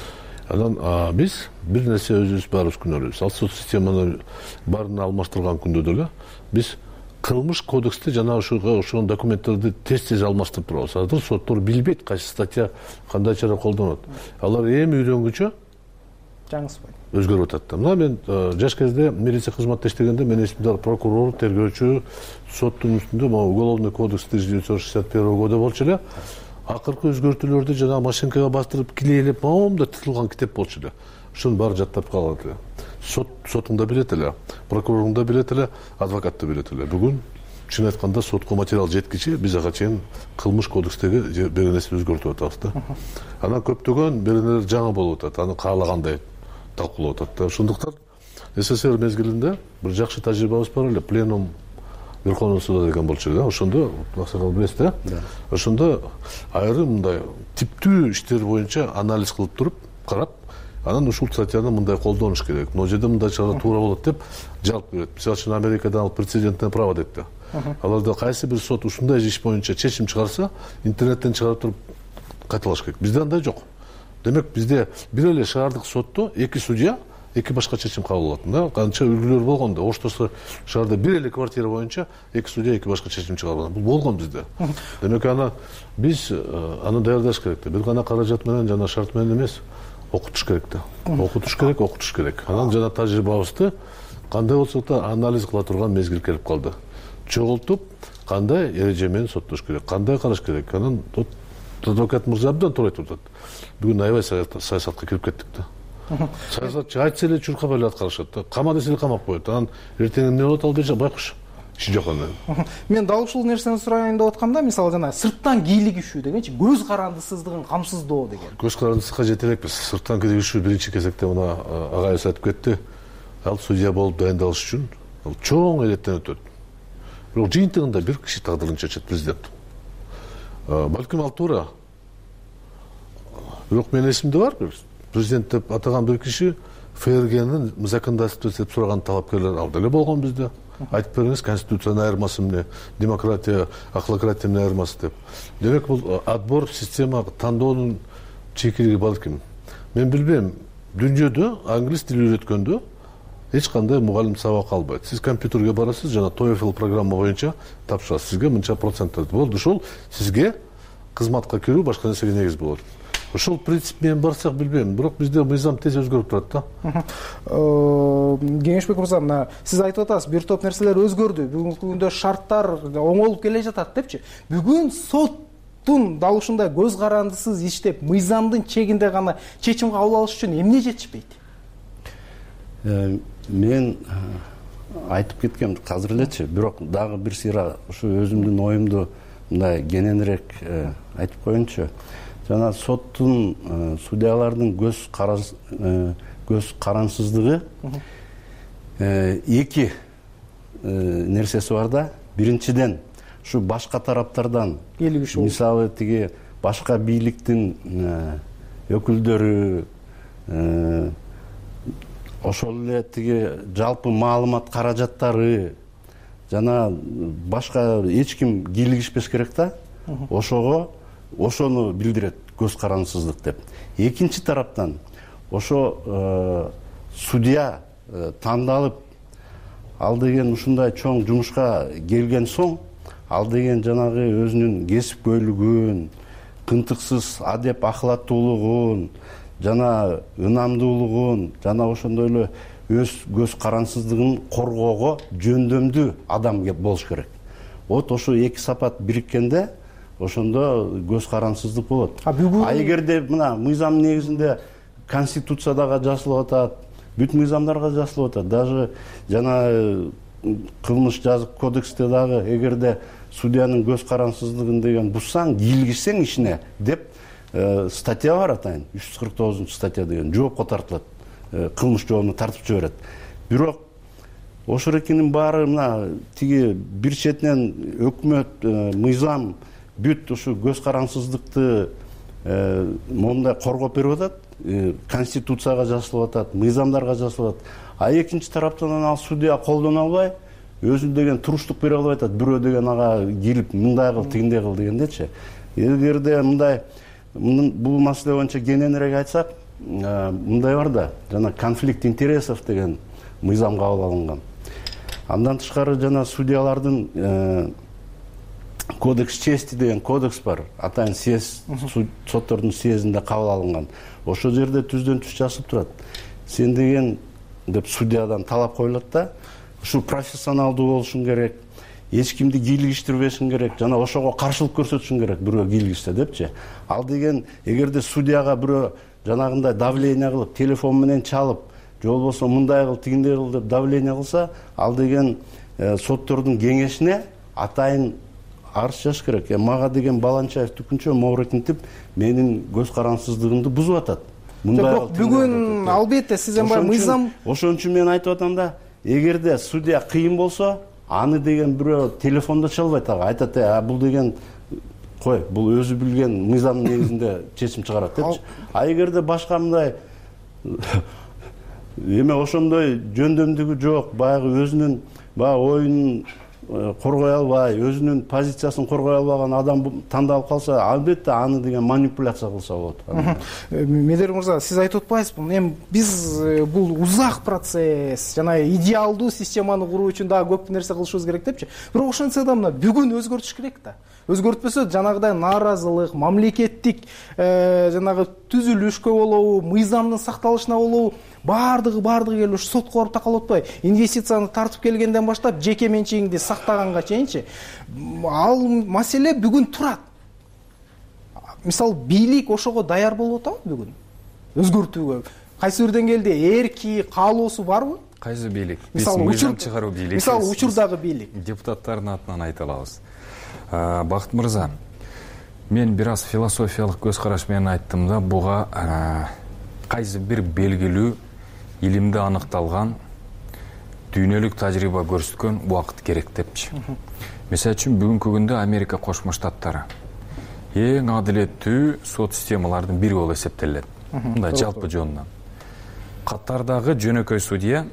Анан биз бир нерсе өзүбүз баарыбыз күнөөлөйбүз. Ал сот системаны баарын алмаштырган күндө деле биз кылмыш кодексте жана ушуга ошол документтерди тез-тез алмаштырып турабыз. Азыр соттор билбейт кайсы статья кандай чара колдонот. Алар эми үйрөнгүчө жаңысыбайт. Өзгөрүп атат да. Мына мен жаш кезде милиция кызматта иштегенде мен эсимде прокурор, тергөөчү, соттун үстүндө могу уголовный кодекс тысяча девятьсот шестьдесят первого года болчу эле. Акыркы өзгөртүүлөрдү жана машинкага бастырып килейлеп моомда титилган китеп болчу эле. Ушуну баары жаттап калат эле. Сот сотуңда билет эле, прокуроруңда билет эле, адвокат да билет эле. Бүгүн чын айтканда сотко материал жеткичи биз ага чейин кылмыш кодекстеги бир нерсе өзгөртүп атабыз да. Анан көптөгөн бир нерсе жаңы болуп атат, аны каалагандай талкуулап атат да. Ошондуктан СССР мезгилинде бир жакшы тажрыйбабыз бар эле, пленум Верховного суда деген болчу да. Ошондо насырал билесиз да. Ошондо айрым мындай типтүү иштер боюнча анализ кылып туруп, карап, анан ушул статьяны мындай колдонуш керек. Могу жерде мындай чара туура болот деп жалп берет. Мисалы үчүн Америкадан ал прецедентное право дейт да. Аларда кайсы бир сот ушундай иш боюнча чечим чыгарса, интернеттен чыгарып туруп кайталаш керек. Бизде андай жок. Демек бизде бир эле шаардык сотто эки судья эки башка чечим кабыл алат да. Канча үлгүлөр болгондо, Оштосо шаарда бир эле квартира боюнча эки судья эки башка чечим чыгарган. Бул болгон бизде. Демек аны биз аны даярдаш керек да. Бир гана каражат менен жана шарт менен эмес, окутуш керек да. Окутуш керек, окутуш керек. Анан жана тажрыйбабызды кандай болсо да анализ кыла турган мезгил келип калды. Чогултуп, кандай эреже менен соттош керек, кандай караш керек. Анан адвокат мырза абдан туура айтып атат. Бүгүн аябай саясатка кирип кеттик да. Саясатчы айтса эле чуркап эле аткарышат да. Кама десе эле камап коет. Анан эртең эмне болот ал берже байкуш. Иши жок андан. Мен дал ушул нерсени сурайын деп аткамда, мисалы жана сырттан кийлигишүү дегенчи көз карандысыздыгын камсыздоо деген. Көз карандысызга жете элекпиз. Сырттан кийлигишүү биринчи кезекте мына агайыбыз айтып кетти. Ал судья болуп дайындалыш үчүн ал чоң элеттен өтөт. Бирок жыйынтыгында бир киши тагдырын чечет, президент. Балким ал туура. Бирок менин эсимде бар бир президент деп атаган бир киши ФРГнын законодательство деп сураган талапкерлер ал деле болгон бизде. Айтып бериңиз, конституциянын айырмасы эмне, демократия, ахлократиянын айырмасы деп. Демек бул отбор система тандоонун чекилиги балким. Мен билбейм, дүйнөдө англис тили үйрөткөндө эч кандай мугалим сабак албайт. Сиз компьютерге барасыз, жана TOEFL программа боюнча тапшырасыз. Сизге мынча процент болду. Ушул сизге кызматка кирүү башка нерсеге негиз болот. Ошол принцип менен барсак билбейм, бирок бизде мыйзам тез өзгөрүп турат да. Кеңешбек мырза, мына сиз айтып атасыз, бир топ нерселер өзгөрдү. Бүгүнкү күндө шарттар оңолуп келе жатат депчи. Бүгүн соттун дал ушундай көз карандысыз иштеп, мыйзамдын чегинде гана чечим кабыл алыш үчүн эмне жетишпейт? Мен айтып кеткем азыр элечи, бирок дагы бир сыйра ушу өзүмдүн оюмду мындай кененирээк айтып коеюнчу. Жана соттун судьялардын көз көз карансыздыгы эки нерсеси бар да. Биринчиден ушу башка тараптардан, мисалы тиги башка бийликтин өкүлдөрү, ошол эле тиги жалпы маалымат каражаттары жана башка эч ким кийлигишпеш керек да. Ошого ошону билдирет көз карансыздык деп. Экинчи тараптан ошо судья тандалып ал деген ушундай чоң жумушка келген соң, ал деген жанагы өзүнүн кесипкөйлүгүн, кынтыксыз адеп ахлаттуулугун, жана ынамдуулугун, жана ошондой эле өз көз карансыздыгын коргоого жөндөмдүү адам болуш керек. Вот ошо эки сапат бириккенде ошондо көз карансыздык болот. А эгерде мына мыйзам негизинде конституциядага жазылып атат, бүт мыйзамдарга жазылып атат, даже жана кылмыш жазык кодексте дагы эгерде судьянын көз карансыздыгын деген бузсаң, кийлигишсең ишине деп статья бар атайын, үч жүз кырк тогузунчу статья деген жоопко тартылат. кылмыш жообуна тартып жиберет. Бирок ошол экинин баары мына тиги бир четинен өкмөт, мыйзам бүт ушу көз карансыздыкты мондай коргоп берип атат, конституцияга жазылып атат, мыйзамдарга жазылып атат. А экинчи тараптан ал судья колдоно албай, өзү деген туруштук бере албай атат. Бирөө деген ага келип мындай кыл, тигиндей кыл дегендечи. Эгерде мындай бул маселе боюнча кененирээк айтсак, мындай бар да, жана конфликт интересов деген мыйзам кабыл алынган. Андан тышкары жана судьялардын кодекс чести деген кодекс бар. Атайын съезд, соттордун съездинде кабыл алынган. Ошол жерде түздөн түз жазып турат. Сен деген деп судьядан талап коюлат да, ушу профессионалдуу болушуң керек, эч кимди кийлигиштирбешиң керек, жана ошого каршылык көрсөтүшүң керек бирөө кийлигишсе депчи. Ал деген эгерде судьяга бирөө жанагындай давление кылып, телефон менен чалып, же болбосо мындай кыл, тигиндей кыл деп давление кылса, ал деген соттордун кеңешине атайын арыз жазыш керек. Мага деген Баланчаев түкүнчө мооротинтип, менин көз карансыздыгымды бузуп атат. Бирок бүгүн албетте сизден бай мыйзам. Ошон үчүн мен айтып атам да, эгерде судья кыйын болсо, аны деген бирөө телефондо чалбайт ага, айтат, а бул деген кой, бул өзү билген мыйзамдын негизинде чечим чыгарат депчи. А эгерде башка мындай эме ошондой жөндөмдүгү жок, баягы өзүнүн баягы оюнун коргой албай, өзүнүн позициясын коргой албаган адам тандалып калса, албетте аны деген манипуляция кылса болот. Медер мырза, сиз айтып атпайсызбы? Эми биз бул узак процесс, жана идеалдуу системаны куруу үчүн дагы көп нерсе кылышыбыз керек депчи. Бирок ошентсе да мына бүгүн өзгөртүш керек да. Өзгөртпөсө жанагыдай нааразылык, мамлекеттик жанагы түзүлүшкө болобу, мыйзамдын сакталышына болобу, бардыгы бардыгы келип ушу сотко барып такалып атпайбы? Инвестицияны тартып келгенден баштап жеке менчигиңди сактаганга чейинчи ал маселе бүгүн турат. Мисалы, бийлик ошого даяр болуп атабы бүгүн? Өзгөртүүгө кайсы бир деңгээлде эрки, каалоосу барбы? Кайсы бийлик? Мисалы, мыйзам чыгаруу бийлиги. Мисалы, учурдагы бийлик. Депутаттардын атынан айта алабыз. Бакыт мырза, мен бир аз философиялык көз караш менен айттым да, буга кайсы бир белгилүү илимде аныкталган дүйнөлүк тажрыйба көрсөткөн убакыт керек депчи. Мисалы үчүн бүгүнкү күндө Америка Кошмо Штаттары эң адилеттүү сот системалардын бири болуп эсептелет. Мындай жалпы жонунан. Катардагы жөнөкөй судья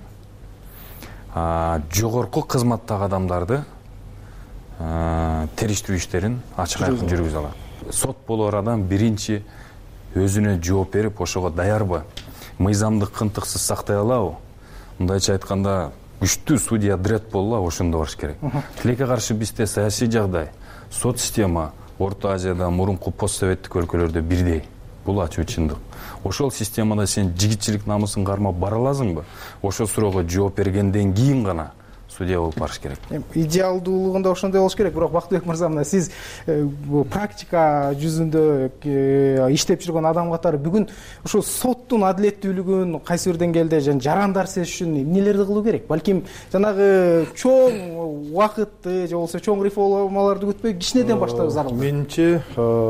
жогорку кызматтагы адамдарды териштирүү иштерин ачык айкын жүргүзө алат. Сот болор адам биринчи өзүнө жооп берип, ошого даярбы, мыйзамдык кынтыксыз сактай алабы? Мындайча айтканда, күчтүү судья дред болула, ошондо барыш керек. Тилекке каршы бизде саясий жагдай, сот система Орто Азияда, мурунку постсоветтик өлкөлөрдө бирдей. Бул ачуу чындык. Ошол системада сен жигитчилик намысын кармап бара аласыңбы? Ошол суроого жооп бергенден кийин гана судья болуп барыш керек. Идеалдуулугунда ошондой болуш керек, бирок Бактыбек мырза, мына сиз практика жүзүндө иштеп жүргөн адам катары бүгүн ошо соттун адилеттүүлүгүн кайсы бир деңгээлде жарандар сезиш үчүн эмнелерди кылуу керек? Балким жанагы чоң убакытты же болбосо чоң реформаларды күтпөй кичинеден баштап зарыл. Менимче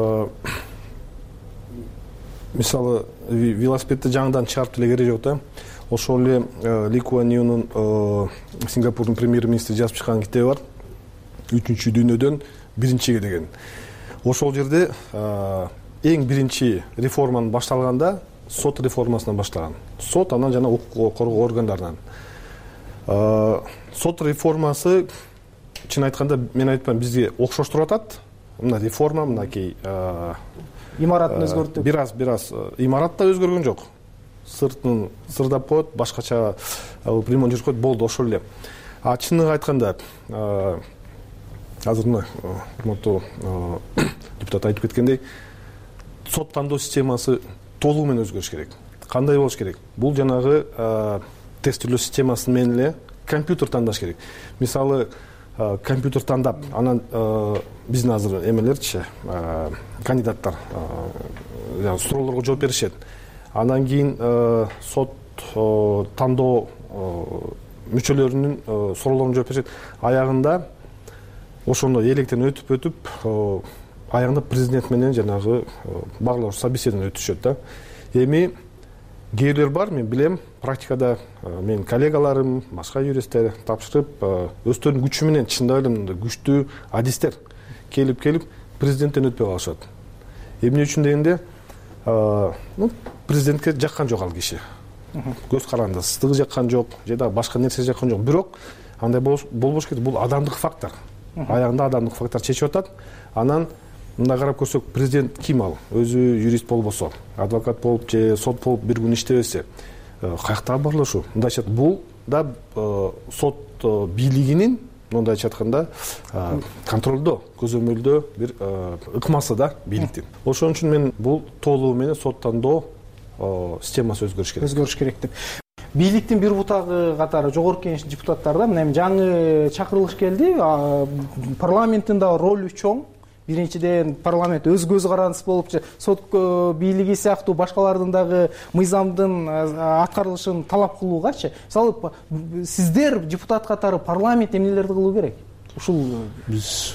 мисалы велосипедти жаңыдан чыгарып деле кереги жок да. Ошол эле Ли Куан Юнун Сингапурдун премьер-министри жазып чыккан китеби бар. Үчүнчү дүйнөдөн биринчиге деген. Ошол жерде эң биринчи реформанын башталганда сот реформасынан баштаган. Сот анан жана укук коргоо органдарынан. Сот реформасы чын айтканда мен айтпайм, бизге окшоштуруп атат. Мына реформа, мынакей имаратын өзгөртүп. Бир аз, бир аз имарат да өзгөргөн жок. Сыртын сырдап коет, башкача ремонт жүрүп коет, болду ошол эле. А чыныгы айтканда, азыр мына урматтуу депутат айтып кеткендей, сот тандоо системасы толугу менен өзгөрүш керек. Кандай болуш керек? Бул жанагы тестилөө системасы менен эле компьютер тандаш керек. Мисалы, компьютер тандап, анан биздин азыр эмелерчи, кандидаттар суроолорго жооп беришет. Анан кийин сот тандоо мүчөлөрүнүн суроолоруна жооп беришет. Аягында ошондо электен өтүп өтүп, аягында президент менен жанагы баарлооч собеседование өтүшөт да. Эми кээ бирлер бар, мен билем, практикада менин коллегаларым, башка юристтер тапшырып, өздөрүнүн күчү менен чындап эле күчтүү адистер келип келип президенттен өтпөй калышат. Эмне үчүн дегенде, президентке жаккан жок ал киши. Көз карандысыздыгы жаккан жок, же да башка нерсе жаккан жок. Бирок андай болбош керек. Бул адамдык фактор. Аягында адамдык фактор чечип атат. Анан мындай карап көрсөк, президент ким ал? Өзү юрист болбосо, адвокат болуп же сот болуп бир күн иштебесе, каяктагы барлашуу? Мындай айтат, бул да сот бийлигинин, мындай айтканда, контролдо, көзөмөлдөө бир ыкмасы да бийликтин. Ошон үчүн мен бул толугу менен соттондоо системасы өзгөрүш керек. Өзгөрүш керек деп. Бийликтин бир бутагы катары жогорку кеңеш депутаттары да эми жаңы чакырылыш келди. Парламенттин да ролу чоң. Биринчиден парламент өз көз карандысы болуп, сот бийлиги сыяктуу башкалардын дагы мыйзамдын аткарылышын талап кылуугачы. Мисалы, сиздер депутат катары парламент эмнелерди кылуу керек? Ушул биз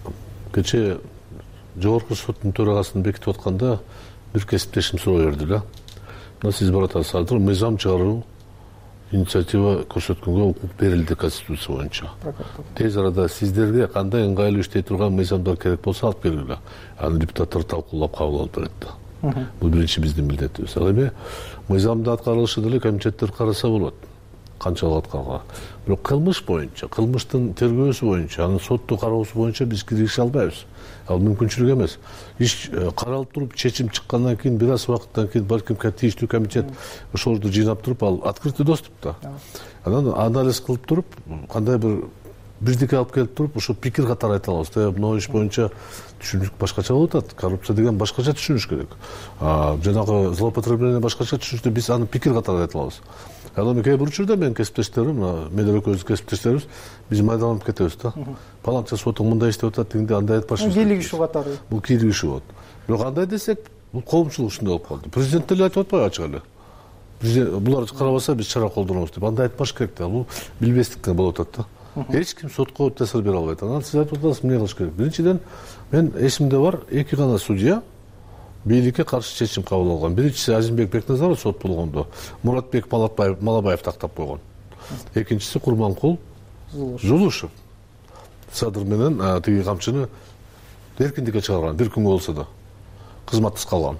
кече жогорку соттун төрагасын бекитип атканда бир кесиптешим суроо берди да. Мына сиз баратасыз, мыйзам чыгаруу инициатива көрсөткөнгө укук берилди Конституция боюнча. Тез арада сиздерге кандай ыңгайлуу иштей турган мыйзамдар керек болсо алып келгиле. Аны депутаттар талкуулап кабыл алып берет да. Бул биринчи биздин милдетибиз. Ал эми мыйзамдын аткарылышы деле комитеттер караса болот. Канчалык аткарган. Бирок кылмыш боюнча, кылмыштын тергөөсү боюнча, анын соттуу кароосу боюнча биз киргише албайбыз. Ал мүмкүнчүлүк эмес. Иш каралып туруп, чечим чыккандан кийин бир аз убакыттан кийин балким тийиштүү комитет ошолорду жыйнап туруп, ал открытый доступ да. Анан анализ кылып туруп, кандай бир бирдике алып келип туруп, ошо пикир катары айта алабыз. Мына иш боюнча түшүнүк башкача болуп атат. Коррупция деген башкача түшүнүш керек. Жанагы злоупотребление башкача түшүнүштө биз аны пикир катары айта алабыз. Ал эми кээ бир учурда менин кесиптештерим, менен экөөбүздүн кесиптештерибиз биз майдаланып кетебиз да. Паланча сотуң мындай иштеп атат дегенде андай айтпашыбыз. Кийлигишүү катары. Бул кийлигишүү болот. Бирок андай десек, бул коомчулук ушундай болуп калды. Президент деле айтып атпайбы ачык эле? Президент булар карабаса биз чара колдонобуз деп. Андай айтпаш керек да. Бул билбестиктен болуп атат да. Эч ким сотко таасир бере албайт. Анан сиз айтып атасыз, эмне кылыш керек? Биринчиден, мен эсимде бар, эки гана судья бийликке каршы чечим кабыл алган. Биринчиси Азимбек Бекназаров сот болгондо Муратбек Малабаев тактап койгон. Экинчиси Курманкул Жулушев. Садыр менен тиги камчыны эркиндикке чыгарган, бир күнгө болсо да. Кызматсыз калган.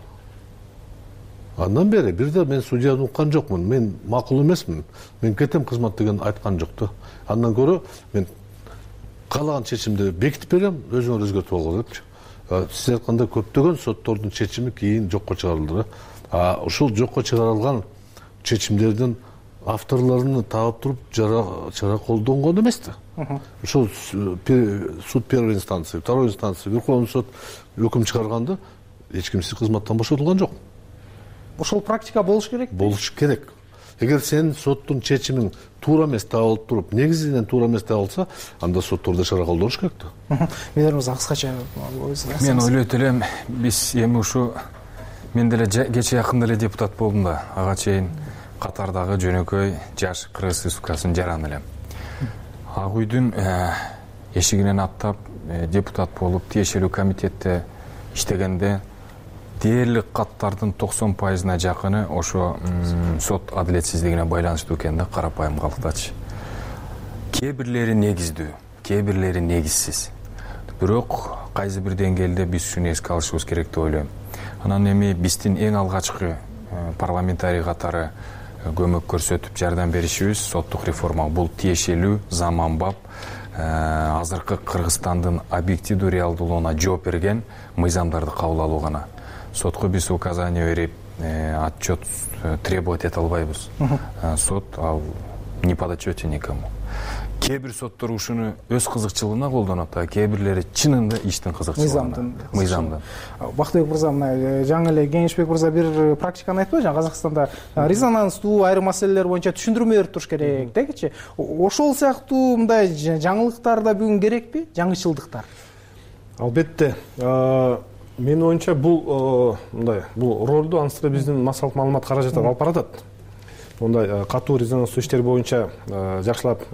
Андан бери бирде мен судьяны уккан жокмун. Мен макул эмесмин. Мен кетем кызмат деген айткан жок да. Андан көрө мен каалаган чечимди бекитип берем, өзүңөр өзгөртүп алгыла депчи. Сиз айткандай көптөгөн соттордун чечими кийин жокко чыгарылды. А ушул жокко чыгарылган чечимдердин авторлорун таап туруп чара колдонгон эмес да. Ушул суд первой инстанции, второй инстанции, Верховный суд өкүм чыгарганды эч ким кызматтан бошотулган жок. Ошол практика болуш керек? Болуш керек. Эгер сен соттун чечимиң туура эмес табылып туруп, негизинен туура эмес табылса, анда соттордо чара колдонуш керек да. Менин кыскача мен ойлойт элем, биз эми ушу мен деле кече жакында эле депутат болдум да, ага чейин катардагы жөнөкөй жаш Кыргыз Республикасынын жараны элем. Ак үйдүн эшигинен аттап депутат болуп, тиешелүү комитетте иштегенде дээрлик каттардын токсон пайызына жакыны ошо сот адилетсиздигине байланыштуу экен да, карапайым калктачы. Кээ бирлери негиздүү, кээ бирлери негизсиз. Бирок кайсы бир деңгээлде биз ушуну эске алышыбыз керек деп ойлойм. Анан эми биздин эң алгачкы парламентарий катары көмөк көрсөтүп жардам беришибиз соттук реформа. Бул тиешелүү, заманбап, азыркы Кыргызстандын объективдүү реалдуулугуна жооп берген мыйзамдарды кабыл алуу гана. Сотко биз указание берип, отчет требовать эте албайбыз. Сот ал не подотчете никому. Кээ бир соттор ушуну өз кызыкчылыгына колдонот, а кээ бирлери чынында иштин кызыкчылыгына. Мыйзамдан. Бактыбек мырза, мына жаңы эле Кеңешбек мырза бир практиканы айтпайбы, жаңы Казакстанда резонанстуу айрым маселелер боюнча түшүндүрмө берип туруш керек дегичи. Ошол сыяктуу мындай жаңылыктар да бүгүн керекпи? Жаңычылдыктар. Албетте. Менин оюмча бул мындай, бул ролду ансыра биздин массалык маалымат каражаты алып баратат. Мындай катуу резонанстуу иштер боюнча жакшылап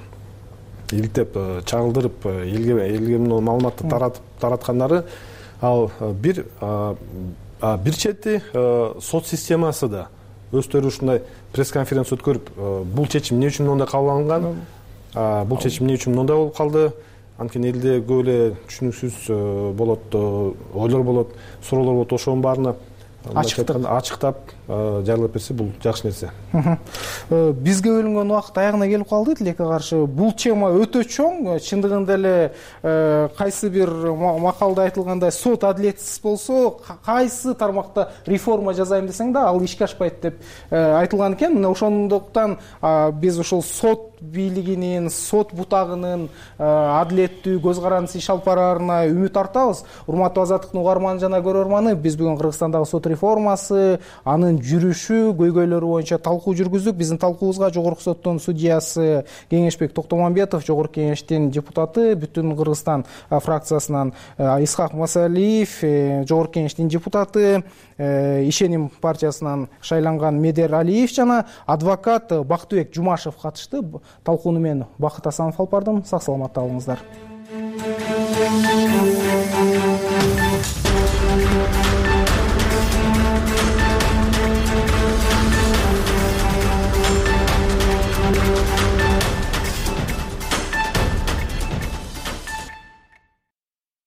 иликтеп, чагылдырып, элге элге маалыматты таратып тараткандары ал бир бир чети сот системасы да өздөрү ушундай пресс конференция өткөрүп бул чечим эмне үчүн мындай кабыл алынган, бул чечим эмне үчүн мындай болуп калды, анткени элде көп эле түшүнүксүз болот, ойлор болот, суроолор болот, ошонун баарына ачыктап жарыялап берсе бул жакшы нерсе. Бизге бөлүнгөн убакыт аягына келип калды. Тилекке каршы бул тема өтө чоң. Чындыгында эле кайсы бир макалда айтылгандай сот адилетсиз болсо, кайсы тармакта реформа жасайм десең да ал ишке ашпайт деп айтылган экен. Мына ошондуктан биз ушул сот бийлигинин, сот бутагынын адилеттүү көз каранды иш алып бараарына үмүт артабыз. Урматтуу Азаттыктын угарманы жана көрөрманы, биз бүгүн Кыргызстандагы сот реформасы, анын жүрүшү, көйгөйлөрү боюнча талкуу жүргүздүк. Биздин талкуубузга Жогорку соттун судьясы Кеңешбек Токтомамбетов, Жогорку Кеңештин депутаты, Бүтүн Кыргызстан фракциясынан Исхак Масалиев, Жогорку Кеңештин депутаты, Ишеним партиясынан шайланган Медер Алиев жана адвокат Бактыбек Жумашев катышты. Талкууну мен Бакыт Асанов алып бардым. Сак саламатта болуңуздар.